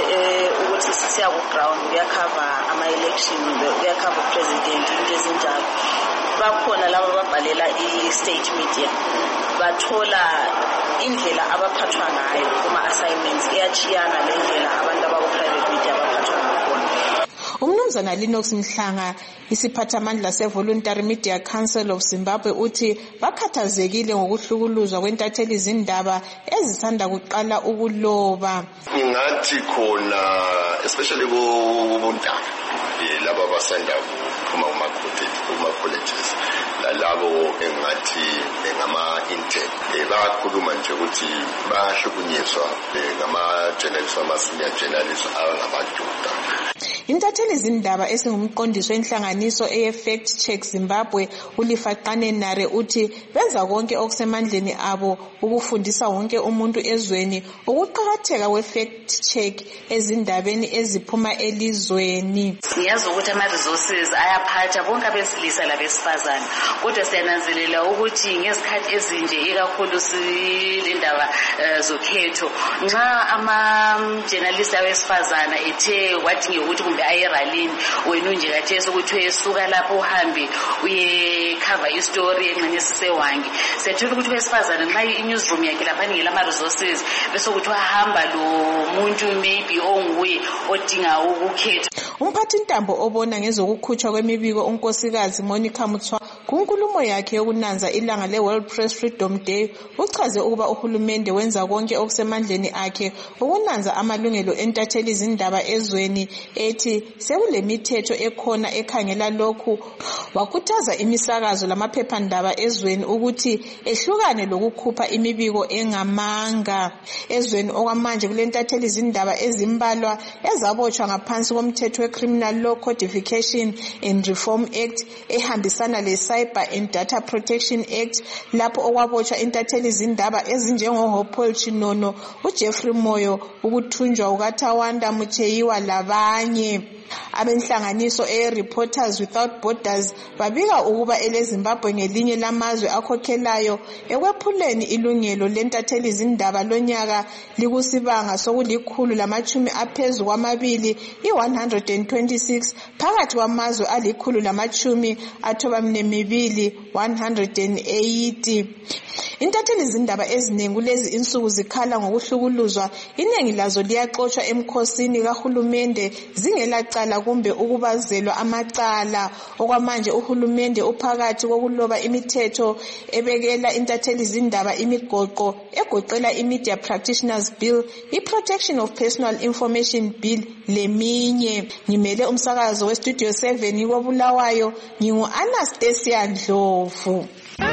ukuthi sisiya ku-ground kuyakhava ama-election kuyakhava upresident into ezinjalo bakhona laba babhalela i-state media bathola indlela abaphathwa ngayo kuma-assignments iyachiyana lendlela abantu abaku-private media abaphathwa ngakhona. Umnumzana Linux Mhlanga isiphathamandla se-Voluntary Media Council of Zimbabwe uthi bakhathazekile ngokuhlukuluzwa kwentatheli izindaba ezisanda kuqala ukuloba. Ingathi khona especially kubontanga laba abasanda kuphuma kuma-colleges lalabo engathi ngama-intern bayakhuluma nje ukuthi bahlukunyezwa ngama-journalist ama-senior journalist angamadoda. Intatheli izindaba esingumqondiso wenhlanganiso e-Fact Check Zimbabwe uLifaqane Nare uthi benza konke okusemandleni abo ukufundisa wonke umuntu ezweni ukuqhakatheka kwe-fact check ezindabeni eziphuma elizweni. Siyazi ukuthi ama-resources ayaphatha bonke abesilisa labesifazane kodwa siyananzelela ukuthi ngezikhathi ezinje ikakhulu silendaba zokhetho nxa ama-journalist abesifazane ethe wadinga ukuthi kumbe ayeralini wena unje kathesi ukuthi uyesuka lapho uhambe uyekhava istory engxenye sisewangi sethola ukuthi wesifazane nxa i-newsroom yakhe lapha ningela ama-resources bese ukuthi wahamba lo muntu maybe onguye odinga ukukhetha. Umphathi ntambo obona ngezokukhutshwa kwemibiko unkosikazi Monica Mutswa kunkulumo yakhe yokunanza ilanga le-World Press Freedom Day uchaze ukuba uhulumende wenza konke okusemandleni akhe ukunanza amalungelo entatheli izindaba ezweni ethi sekulemithetho ekhona ekhangela lokhu. Wakhuthaza imisakazo lamaphephandaba ezweni ukuthi ehlukane lokukhupha imibiko engamanga. Ezweni okwamanje kulentatheli izindaba ezimbalwa ezabotshwa ngaphansi komthetho we-Criminal Law Codification and Reform Act ehambisana le-Cyber and Data Protection Act lapho okwabotshwa intatheli izindaba ezinjengoHopewell Chinono, uJeffrey Moyo, ukuthunjwa kukaThawanda Mucheyiwa labanye. Abenhlanganiso e-Reporters Without Borders babika ukuba eleZimbabwe ngelinye lamazwe akhokhelayo ekwephuleni ilungelo lentatheli izindaba lonyaka likusibanga sokulikhulu lamachumi aphezu kwamabili i-one hundred twenty-six phakathi kwamazwe alikhulu lamachumi athoba mnemibili one hundred eighty. Intatheli izindaba eziningi kulezi insuku zikhala ngokuhlukuluzwa, iningi lazo liyaxoshwa emkhosini kahulumende zingelacala kumbe ukubazelwa amacala. Okwamanje uhulumende uphakathi kokuloba imithetho ebekela intatheli izindaba imigoqo egoqela i-Media Practitioners Bill, i-Protection of Personal Information Bill leminye. Ngimele umsakazo we-Studio seven kobulawayo ngingu-Anastasia Ndlovu.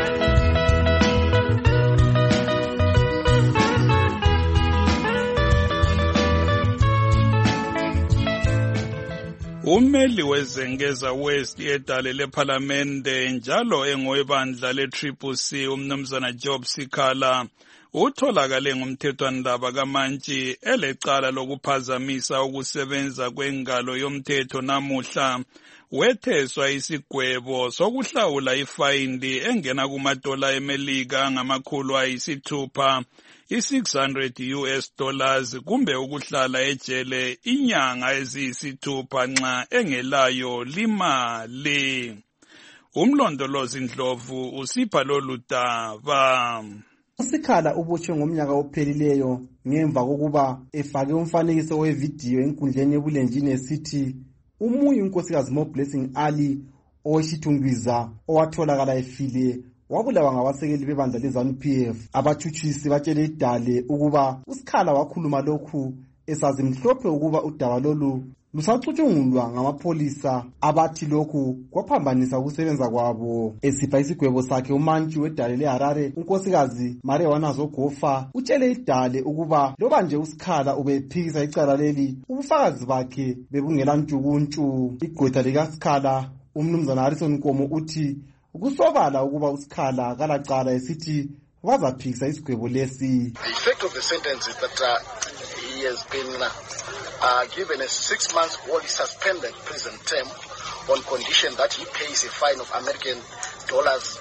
Umeli wezengeza West edale lephalamende njalo engowebandla le-Triple C umnumzana Job Sikhala utholakale ngumthethwandaba kaMantshi elecala lokuphazamisa ukusebenza kwengalo yomthetho namuhla wetheswa isigwebo sokuhlawula ifayindi engena kumadola emelika ngamakhulu ayisithupha i-six hundred U S dollars kumbe ukuhlala ejele inyanga eziyisithupha nxa engelayo limali. Umlondolozi Ndlovu usipha lolu daba. Usikhala ubotshwe ngomnyaka ophelileyo ngemva kokuba efake umfanekiso wevidiyo enkundleni ebulenjini esithi umunye unkosikazi Moblessing Ali oweshithungwiza owatholakala efile wabulawa ngabasekeli bebandla leZANU P F. Abathutshisi batshele idale ukuba uSikhala wakhuluma lokhu esazimhlophe ukuba udaba lolu lusacutshungulwa ngamapholisa abathi lokhu kwaphambanisa ukusebenza kwabo. Esipha isigwebo sakhe uMantshi wedale leHarare unkosikazi Marijuana Zogofa utshele idale ukuba loba nje uSikhala ubephikisa icala leli ubufakazi bakhe bebungela ntshukuntshu. Igqwetha likaSikhala umnumzana Harrison Nkomo uthi ukusobala ukuba uSikhala kalacala esithi bazaphikisa isigwebo lesi. The effect of the sentence is that uh, he has been uh, uh, given a six months wholly suspended prison term on condition that he pays a fine of American dollars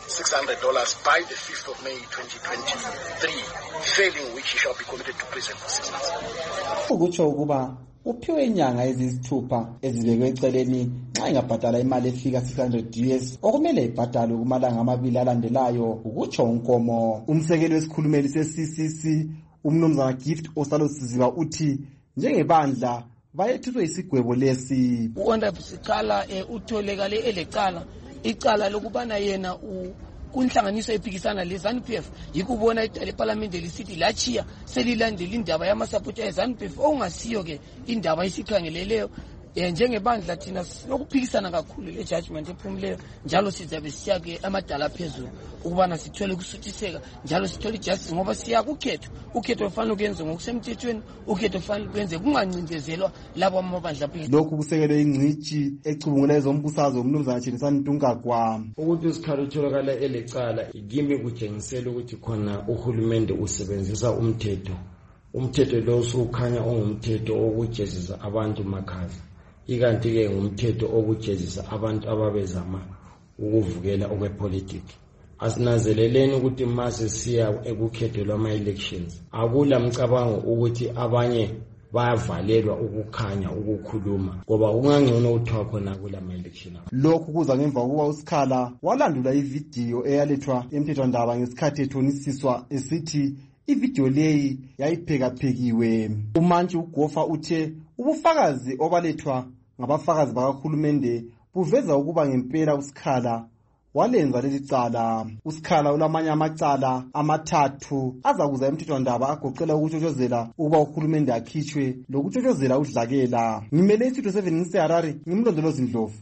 six hundred dollars by the fifth of May twenty twenty-three, failing which he shall be committed to prison for six months. Ukutsho ukuba uphiwe inyanga eziyisithupha ezibekwe eceleni nxa ingabhadala imali efika six hundred U S okumele ibhadalwe kumalanga amabili alandelayo, ukutsho uNkomo. Umsekeli wesikhulumeli se-C C C umnumzana Gift Osalosiziba uthi njengebandla bayethuswe isigwebo lesi. U-Honorable Sikhala utholekale elecala icala lokubana yena kunhlanganiso ephikisana le-ZANU-P F yikubona idala eParliament lisithi lachiya selilandela indaba yamasapoti e-ZANU-P F okungasiyo-ke indaba esikhangeleleyo. Njengebandla thina lokuphikisana kakhulu le judgment ephumileyo, njalo sizabe siyake amadala phezulu ukubana sithole kusuthiseka, njalo sithole justice ngoba siya kukhetho. Ukhetho kufanele kuyenze ngokusemthethweni, ukhetho kufanele kuyenze kungancindezelwa labo amabandla phezulu. Lokhu kusekelwe ingcitshi ecubungula ezombusazwe umnumzana Chinisani Ntungagwa. Ukuthi uSikhala utholakala elecala kimi kutshengisela ukuthi khona uhulumende usebenzisa umthetho. Umthetho lo usukhanya ongumthetho okujezisa abantu makhaza. Ikanti ke ngumthetho okujezisa abantu ababezama ukuvukela okwepolitiki. Asinazeleleni ukuthi mase siya ekukhetho lwama-elections akula mcabango ukuthi abanye bayavalelwa ukukhanya ukukhuluma ngoba kungangcono uthiwa khona kulama-election. Lokhu kuza ngemva kokuba uSikhala walandula ividiyo eyalethwa emthethwandaba ngesikhathi ethonisiswa esithi ividiyo leyi yayiphekaphekiwe. Umantshi uGofa uthe ubufakazi obalethwa ngabafakazi bakahulumende buveza ukuba ngempela uSikhala walenza leli cala. uSikhala ulamanye amacala amathathu azakuza emthethwandaba agoqela ukutshotshozela ukuba uhulumende akhitshwe lokutshotshozela udlakela. Ngimele iStudio seven ngiseHarare, ngimlondolozi Ndlovu.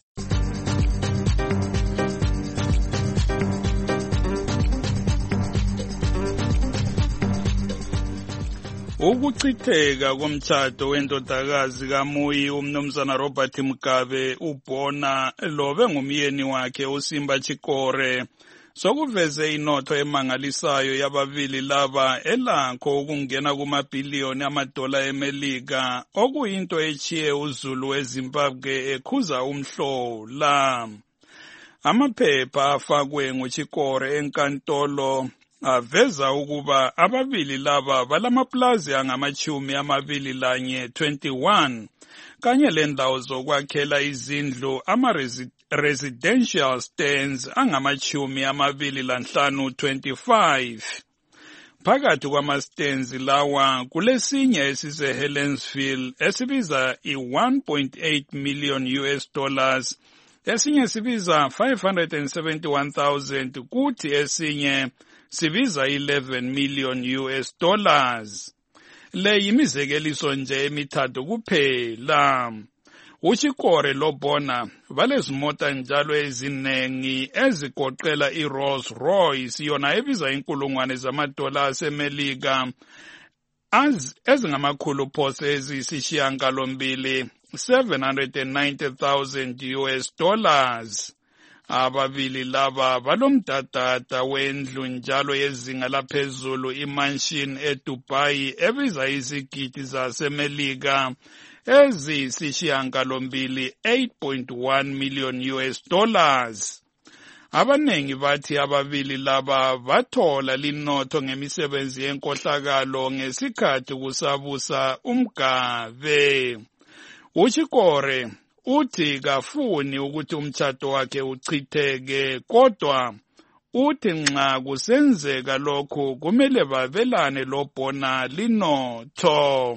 Ukuchitheka komtshado wendodakazi kaMuyi umnumzana Robert Mugabe ubona lobe ngumyeni wakhe uSimba Chikore sokuveze inotho emangalisayo yababili laba elakho ukungena kumabhiliyoni amadola eMelika okuyinto echiye uZulu weZimbabwe ekhuza umhlola. Amaphepha afakwe nguChikore enkantolo aveza ukuba ababili laba balamaplazi angamachumi amabili lanye twenty-one kanye lendawo zokwakhela izindlu ama-residential stands angamachumi amabili lanhlanu twenty-five. Phakathi kwama-stands lawa kulesinye esise-Helensville esibiza i-one point eight million U S dollars, esinye sibiza five hundred seventy-one thousand kuthi esinye sibiza eleven million U S dollars. Le yimizekeliso nje emithathu kuphela. uChikore lobona balezimota njalo ezinengi ezigoqela iRolls Royce yona ebiza inkulungwane zamadola aseMelika ezingamakhulu phose eziyisishiyagalombili seven hundred ninety thousand U S dollars. Ababili laba balomdadada wendlu njalo yezinga laphezulu imansion eDubai ebiza izigidi zaseMelika eziyisishiyagalombili eight point one million U S dollars. Abanengi bathi ababili laba bathola linotho ngemisebenzi yenkohlakalo ngesikhathi kusabusa uMgabe. uChikore uthi kafuni ukuthi umtshado wakhe uchitheke, kodwa uthi nxa kusenzeka lokho kumele babelane lobhona linotho.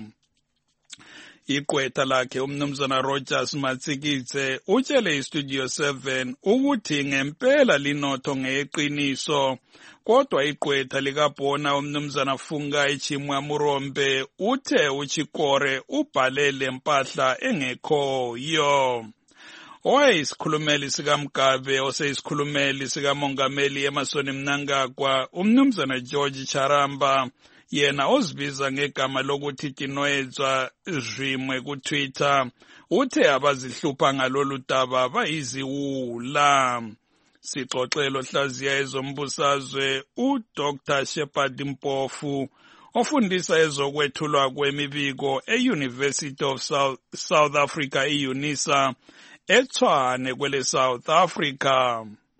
Iqwetha lakhe umnumzana Rogers Matsikitse utshele iStudio seven ukuthi ngempela linotho ngeqiniso, kodwa iqwetha likabhona umnumzana Fungai Chimwa Murombe uthe uChikore ubhalele impahla engekhoyo. Owayisikhulumeli sikaMgabe oseyisikhulumeli sikamongameli Emmerson Mnangagwa umnumzana George Charamba yena ozibiza ngegama lokuthi Tinoedzwa Zimwe kuTwitter uthe abazihlupha ngalolu daba bayiziwula. Sixoxelo hlaziya ezombusazwe uDoctor Shepard Mpofu ofundisa ezokwethulwa kwemibiko eUniversity of South, South Africa iUNISA eTshwane kwele South Africa.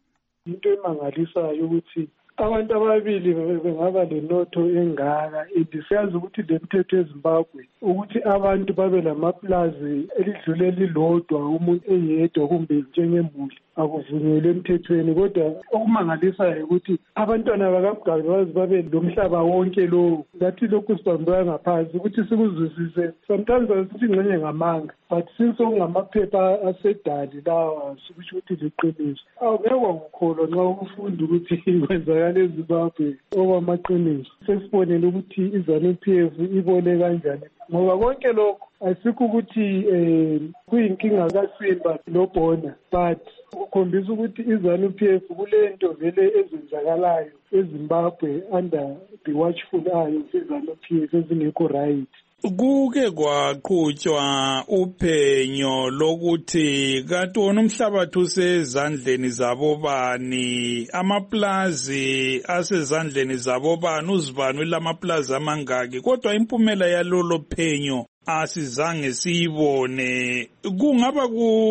into emangalisayo ukuthi abantu ababili bengaba lenotho engaka and siyazi ukuthi le mthetho eZimbabwe ukuthi abantu babe lamaplazi elidlule lilodwa umuntu eyedwa kumbe njengemuli akuvunyelwe emthethweni kodwa okumangalisayo ukuthi abantwana bakaMgabe bazi babe lomhlaba wonke lo ngathi lokhu sibambeka ngaphansi ukuthi sikuzwisise sometimes asithi ngcenye ngamanga but since okungamaphepha asedali lawa sikusho ukuthi liqiniso awungeke ukukholwa nxa ukufunda ukuthi kwenzakala eZimbabwe okwamaqiniso sesibonele ukuthi iZANU-P F ibone kanjani ngoba konke lokho asikho ukuthi eh kuyinkinga kaSimba noBhona but ukhombisa ukuthi iZANU-P F kulento vele ezenzakalayo eZimbabwe under the watchful eye of iZANU-P F ezingekho right. Kuke kwaqhutshwa uphenyo lokuthi kanti wona umhlabathi usezandleni zabobani, amaplazi asezandleni zabobani, uzibani lamaplazi amangaki, kodwa impumela yalolo phenyo asizange siyibone. Kungaba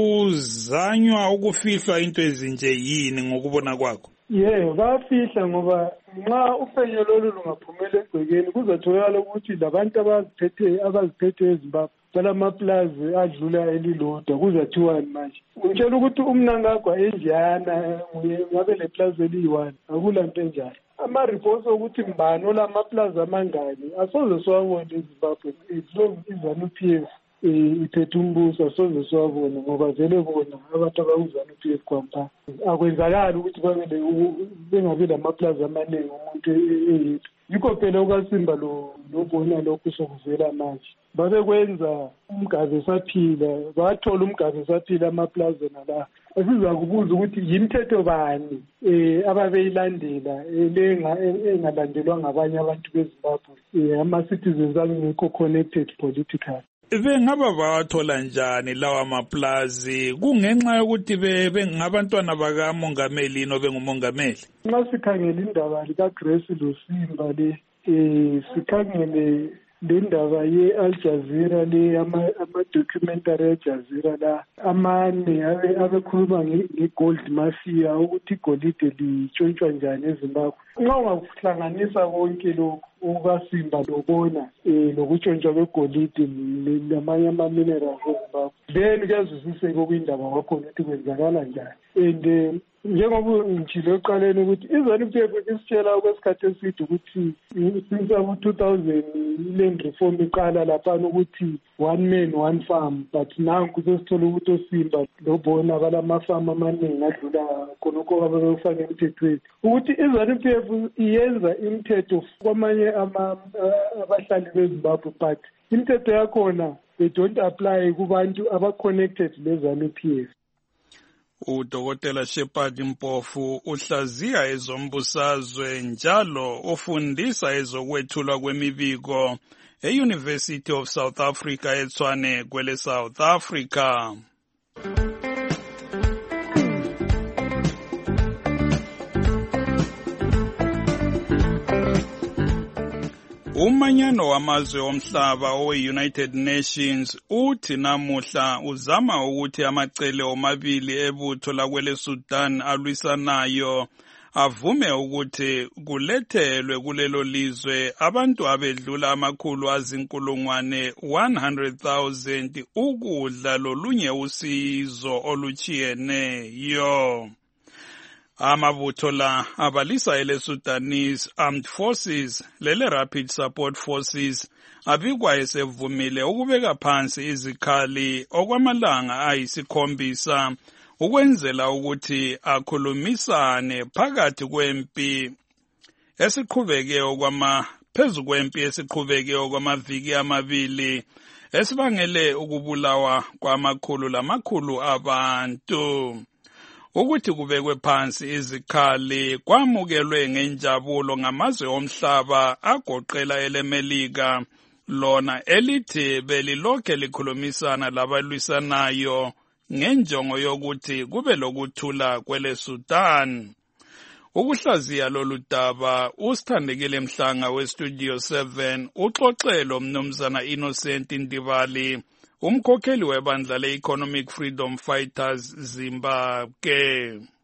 kuzanywa ukufihlwa into ezinje yini ngokubona kwakho? Yebo, bafihla ngoba nxa uphenyo lolu lungaphumela egcekeni kuzatholakala ukuthi labantu abaziphethe abaziphethe eZimbabwe balamaplazi adlula elilodwa kuzathiwani manje. Ngitshela ukuthi umnangagwa enjana ngabe leplazi eliyi-one akulanto enjalo. Ama-reports okuthi mbani olamaplazi amangaki asoze siwabone eZimbabwe long iZANU-P F iphethe umbuso asoze siwabone ngoba vele bona abantu abakuZANU-P F kwampa akwenzakali ukuthi babe bengabi lamaplazi amaningi umuntu eyedwa. Yikho phela ukaSimba lo lobona lokhu sokuvela manje babekwenza uMgabe saphila bathola uMgabe saphila amaplazi nala asiza kubuza ukuthi yimthetho bani eh ababeyilandela lenga engalandelwa ngabanye abantu beZimbabwe ama citizens angekho connected politically. Bengaba bathola njani lawa maplazi kungenxa yokuthi bengabantwana bakamongameli no bengumongameli? Nxa sikhangela indaba likaGrace loSimba le eh sikhangele le ndaba ye-Al Jazeera le ama-documentary e-Jazeera la amane abekhuluma nge-gold mafia ukuthi igolide litshontshwa njani eZimbabwe. Nxa ungakuhlanganisa konke lokhu ukaSimba lobona um lokutshontshwa kwegolide namanye ama-minerals eZimbabwe then kuyazwisiseka okuyindaba kwakhona ukuthi kwenzakala njani. And njengoba ngitshilo eqaleni ukuthi iZANU-P F isitshela okwesikhathi eside ukuthi since abo-two thousand i-land reform iqala laphana ukuthi one man one farm but nanku sesithola ukuthi oSimba lobona balamafama amaningi adlula khonokho ababefaka emthethweni ukuthi iZANU-P F iyenza imithetho kwamanye abahlali beZimbabwe but imithetho yakhona they don't apply kubantu aba-connected leZANU-P F. Udokotela Shepard Mpofu uhlaziya ezombusazwe njalo ufundisa ezokwethulwa kwemibiko e-University of South Africa eTshwane kwele South Africa. Umanyano wamazwe omhlaba owe-United Nations uthi namuhla uzama ukuthi amacele omabili ebutho lakwele Sudan alwisanayo avume ukuthi kulethelwe kulelo lizwe abantu abedlula amakhulu azinkulungwane one hundred thousand ukudla lolunye usizo oluchiyeneyo. Amabutho la abalisa ele Sudanese Armed Forces lele Rapid Support Forces abikwa esevumile ukubeka phansi izikhali okwamalanga ayisikhombisa ukwenzela ukuthi akhulumisane phakathi kwempi esiqhubeke okwama phezu kwempi esiqhubeke okwamaviki amabili esibangele ukubulawa kwamakhulu lamakhulu abantu. Ukuthi kubekwe phansi izikhali kwamukelwe ngenjabulo ngamazwe omhlaba agoqela eleMelika lona elithi belilokhe likhulumisana labalwisanayo ngenjongo yokuthi kube lokuthula kwele Sudan. Ukuhlaziya lolu daba usithandekile Mhlanga weStudio seven uxoxelo mnumzana Innocent Ndibali umkhokheli webandla le-Economic Freedom Fighters Zimbabwe.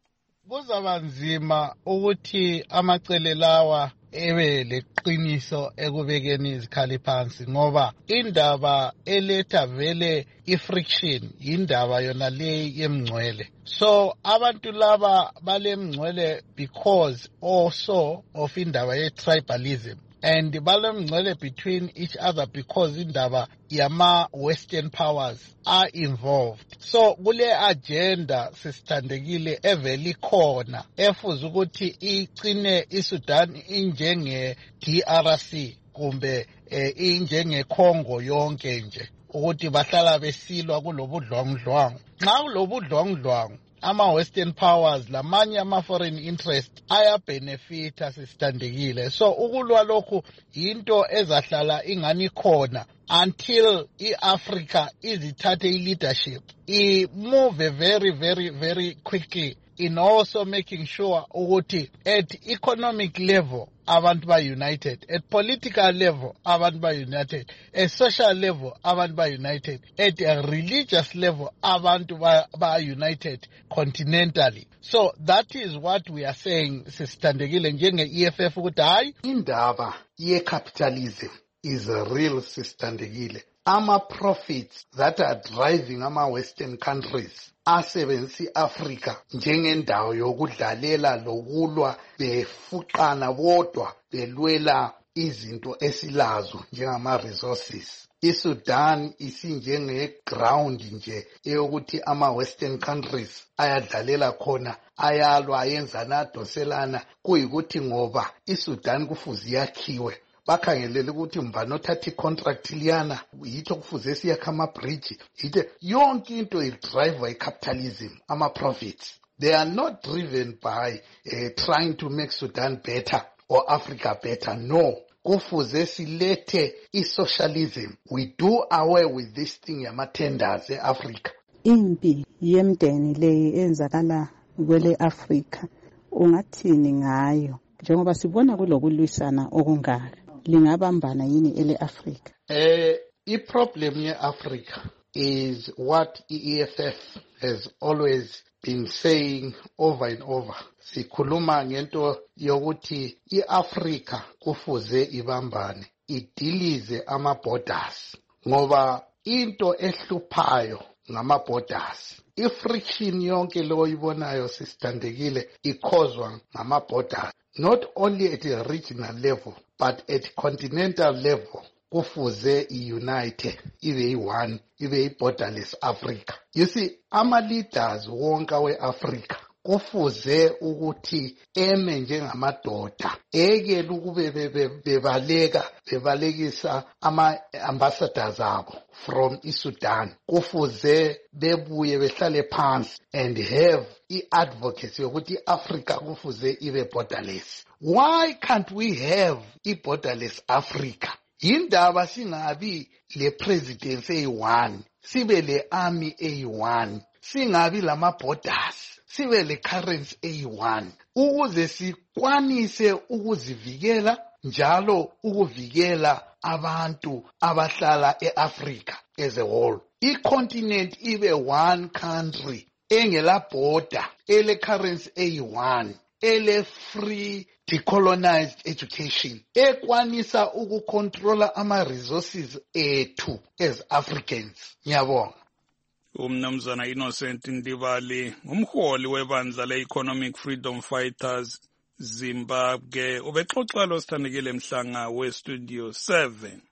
kuzaba nzima ukuthi amacele lawa ebe leqiniso ekubekeni izikhali phansi ngoba indaba eletha vele i-friction yindaba yona le yemngcwele. So abantu laba balemngcwele because also of indaba ye-tribalism and balemngcwele between each other because indaba yama Western powers are involved. So kule agenda sisithandekile eveli khona efuza ukuthi igcine iSudan injenge D R C kumbe eh, injenge Congo yonke nje ukuthi bahlala besilwa kulobudlwangudlwangu. Nxa kulobudlwangudlwangu ama-Western powers lamanye ama-foreign interest ayabenefita sisithandekile. So ukulwa lokhu yinto ezahlala ingani khona until i-Africa izithathe i-leadership, i-move very very very quickly in also making sure ukuthi at economic level abantu ba-united, at political level abantu ba-united, at social level abantu ba-united, at a religious level abantu ba-united continentally. So that is what we are saying sisithandekile njenge-E F F ukuthi hayi indaba ye-capitalism is a real sisithandekile. Ama-profits that are driving ama-Western countries asebenzisa i-Africa njengendawo yokudlalela lokulwa befuqana bodwa belwela izinto esilazo njengama-resources. ISudan isinjenge-ground nje eyokuthi ama-Western countries ayadlalela khona, ayalwa ayenzana adoselana, kuyikuthi ngoba iSudan kufuze yakhiwe bakhangelele ukuthi mbani othatha i-contract liyana yitho kufuze siyakha ama-bridge, yitho yonke into idrive i-capitalism, ama-profits. They are not driven by uh, trying to make Sudan better or Africa better. No. Kufuze silethe i-socialism. We do away with this thing yama-tenders e-Africa. Impi yemdeni le enzakala kwele Africa ungathini ngayo njengoba sibona kulokulwisana okungaka, lingabambana yini ele Africa? Eh, i-problem ye-Africa is what E F F has always been saying over and over. Sikhuluma ngento yokuthi i-Africa kufuze ibambane, idilize ama-borders ngoba into ehluphayo ngama-borders. I-friction yonke lo ibonayo sisithandekile ikhozwa ngama-borders, not only at a regional level but at continental level. Kufuze i-unite ibe yi-one, ibe yi-borderless Africa. You see, ama-leaders wonke we-Africa kufuze ukuthi eme njengamadoda, ekele ukube bebaleka bebalekisa ama-ambassadors abo from iSudan. Kufuze bebuye behlale phansi and have i-advocacy yokuthi i-Africa kufuze ibe borderless. Why can't we have i-borderless Africa? Yindaba singabi le president eyi-one, sibe le army eyi-one, singabi lama borders, sibe le currency eyi-one, ukuze sikwanise ukuzivikela njalo ukuvikela abantu abahlala e-Africa as a whole. I-continent ibe one country engela border, ele currency eyi-one, ele free decolonized education, ekwanisa ukukontrola ama-resources ethu as Africans. Ngiyabonga. Umnumzana Innocent Ndibali, umholi webandla le-Economic Freedom Fighters Zimbabwe, ubexoxa lo sithandekile Mhlanga we-Studio seven.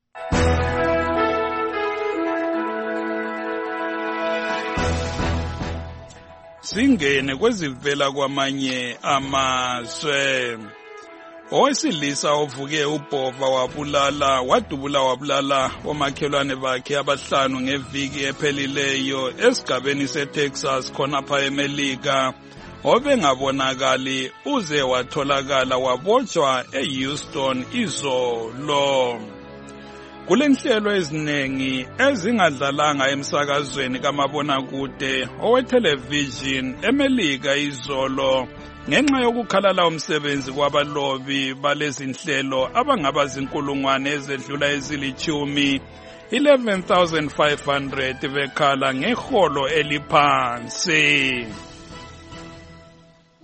Singene kwezivela kwamanye amazwe. Owesilisa ovuke ubhova wabulala wadubula wabulala omakhelwane bakhe abahlanu ngeviki ephelileyo esigabeni seTexas khonapha eMelika, obengabonakali uze watholakala wabotshwa eHouston izolo. Kulenhlelo eziningi ezingadlalanga emsakazweni kamabonakude owetelevision eMelika izolo ngenxa yokukhalala umsebenzi kwabalobi balezinhlelo abangaba zinkulungwane ezedlula ezilichumi eleven thousand five hundred bekhala ngeholo eliphansi.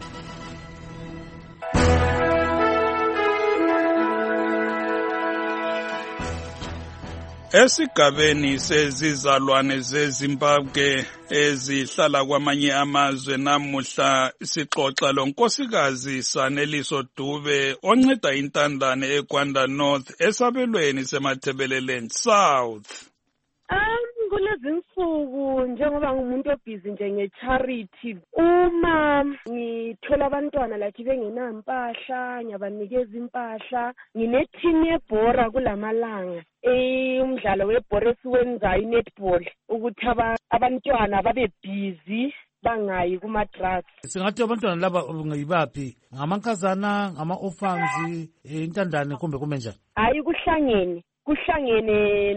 Esigabeni sezizalwane zeZimbabwe ezihlala kwamanye amazwe namuhla sixoxa lo nkosikazi Saneliso Dube onceda intandane eGwanda North esabelweni seMathebeleland South. Um, kulezi nsuku njengoba ngumuntu obhizi nje nge-charity, uma ngithola abantwana like bengenampahla ngiyabanikeza impahla, ngine-team yebhora kulamalanga, eh umdlalo webhora esiwenzayo i-netball ukuthi abantwana babe busy bangayi kuma-drugs. Singathi abantwana laba ngayibaphi, ngamankazana, ngama-orphans, intandane kumbe kumbe njani? Hayi kuhlangene kuhlangene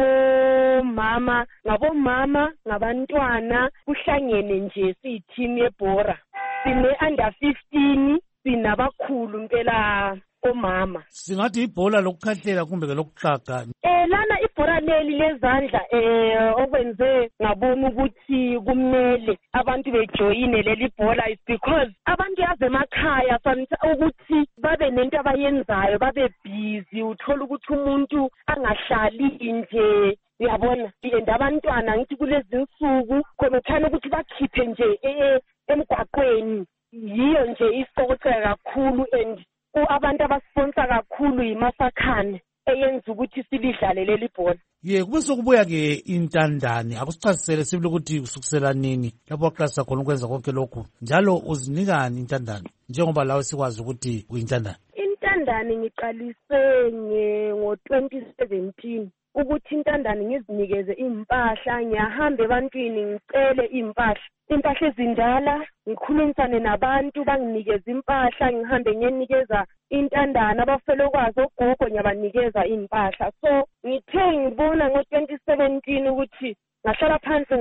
nabo mama ngabo mama ngabantwana, kuhlangene nje siyi-team yebhora, sine under fifteen, sinabakhulu impela omama. Singathi ibhola lokukhahlela kumbe ke lokuqaga. Eh lana ibhola leli lezandla eh okwenze ngabona ukuthi kumele abantu bejoyine leli bhola is because abantu yaze emakhaya ukuthi babe nento abayenzayo, babe busy, uthola ukuthi umuntu angahlali nje, uyabona. And abantwana ngithi kulezi nsuku khona ukuthi bakhiphe nje emgwaqweni, yiyo nje isokotha kakhulu. And abantu abasponsa kakhulu yiMasakhane eyenza ukuthi silidlale leli bhola. Ye kube sokubuya ke intandane, akusichasisele sibile ukuthi usukusela nini lapho waqalisa khona ukwenza konke lokhu, njalo uzinikani intandane njengoba lawe sikwazi ukuthi uyintandane? Intandane ngiqalise ngo twenty seventeen ukuthi intandane ngizinikeze impahla, ngiyahamba ebantwini ngicele impahla impahla ezindala, ngikhulumisane nabantu banginikeza impahla, ngihambe ngiyenikeza intandane abafelokwazi ogogo ngiyabanikeza impahla. So ngithe ngibona ngo twenty seventeen ukuthi ngahlala phansi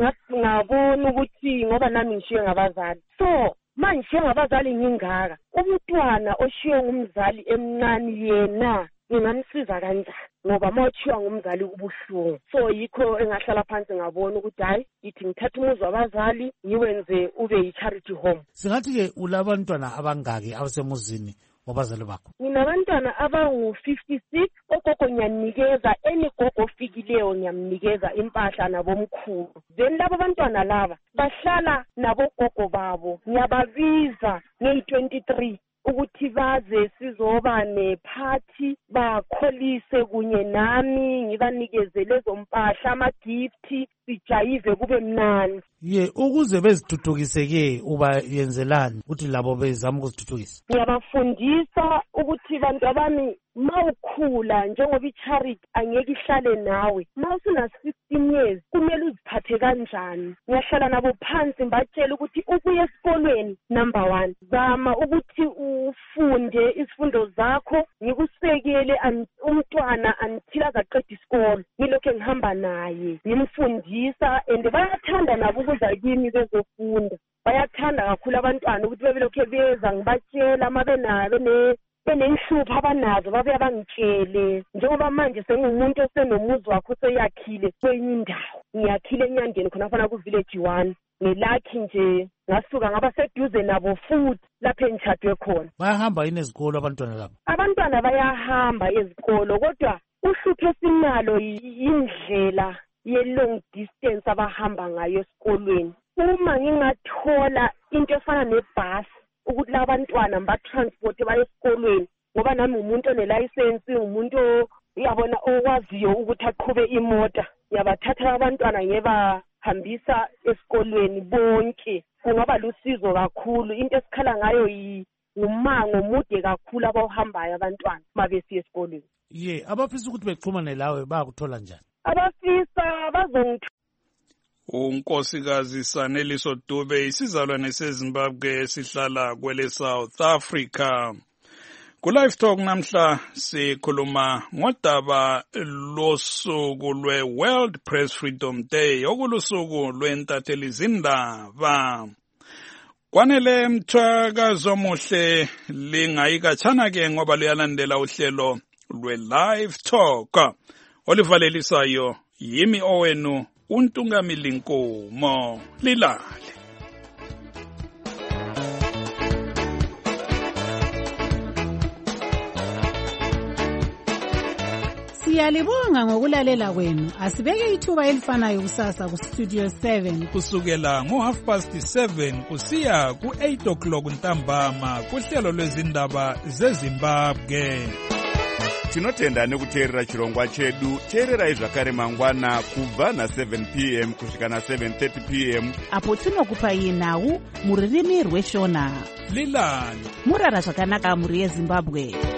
ngabona ukuthi ngoba nami ngishiye ngabazali, so manje ngishiye ngabazali ngingaka, umntwana oshiye ngumzali emncane yena ngingamsiza kanjani ngoba mawuchiwa ngumzali ubuhlungu. So yikho engahlala phansi ngabona ukuthi hayi ithi ngithatha umuzi wabazali ngiwenze ube yi-charity home. Singathi ke ulabantwana abangaki abasemuzini wabazali bakho? Nginabantwana abangu fifty-six, ogogo ngiyanikeza, eni gogo ofikileyo ngiyamnikeza impahla nabomkhulu. Then labo bantwana laba bahlala nabogogo babo, ngiyababiza ngeyi twenty-three ukuthi baze sizoba nephathi bakholise kunye nami, ngibanikeze lezo mpahla, ama-gift, sijayive kube mnandi. Ye ukuze bezithuthukise ke uba yenzelani ukuthi labo bezama ukuzithuthukisa? Ngiyabafundisa ukuthi bantu abami mawukhula njengoba i-charity angeke ihlale nawe, mawusuna sixteen years kumele uziphathe kanjani. Ngiyahlala nabo phansi mbatshela ukuthi ubuye esikolweni, number one zama ukuthi ufunde izifundo zakho, ngikusekele umntwana until azaqeda isikolo, ngilokho ngihamba naye ngimfundisa. And bayathanda nabo ukuza kimi bezofunda, bayathanda kakhulu abantwana ukuthi bebelokhu beza ngibatshela mabenayo benenhlupho abanazo babuya bangitshele. Njengoba manje sengumuntu osenomuzi wakho seyakhile kwenye indawo, ngiyakhile eNyandeni khona fana ku-village one, ngilakhi nje ngasuka ngaba seduze nabo futhi lapho engitshadwe khona. Bayahamba yini ezikolo abantwana labo? Abantwana bayahamba ezikolo, kodwa uhlupho esinalo yindlela ye-long distance abahamba ngayo esikolweni. Uma ngingathola into efana nebhasi ukuthi labantwana mba-transport baye esikolweni, ngoba nami umuntu onelayisensi, umuntu uyabona okwaziyo ukuthi aqhube imota, ngiyabathatha abantwana ngiyebahambisa esikolweni bonke, kungaba lusizo kakhulu. Into esikhala ngayo ngumango mude kakhulu abawuhambayo abantwana mabesiya esikolweni. Ye abafisa ukuthi bexhumane lawe bayakuthola njani? Abafisa bazongithola. Unkosikazi Saneliso Dube isizalwane seZimbabwe esihlala kwele South Africa. Ku-Live Talk namhla sikhuluma ngodaba losuku lwe-World Press Freedom Day, okulusuku lwentatheli zindaba. Kwanele mthwakazo omuhle lingayikatshana ke ngoba luyalandela uhlelo lwe-Live Talk olivalelisayo yimi owenu uNtungamili Nkomo. Lilale. Siyalibonga ngokulalela kwenu. Asibeke ithuba elifanayo kusasa ku Studio seven kusukela ngo half past seven kusiya ku eight o'clock ntambama kuhlelo lwezindaba zeZimbabwe. Tinotenda nekuteerera chirongwa chedu. Teererai zvakare mangwana kubva na seven p m kusvika na seven thirty p m apo tinokupai nhau mururimi rweshona. Lilani murara zvakanaka muri yeZimbabwe.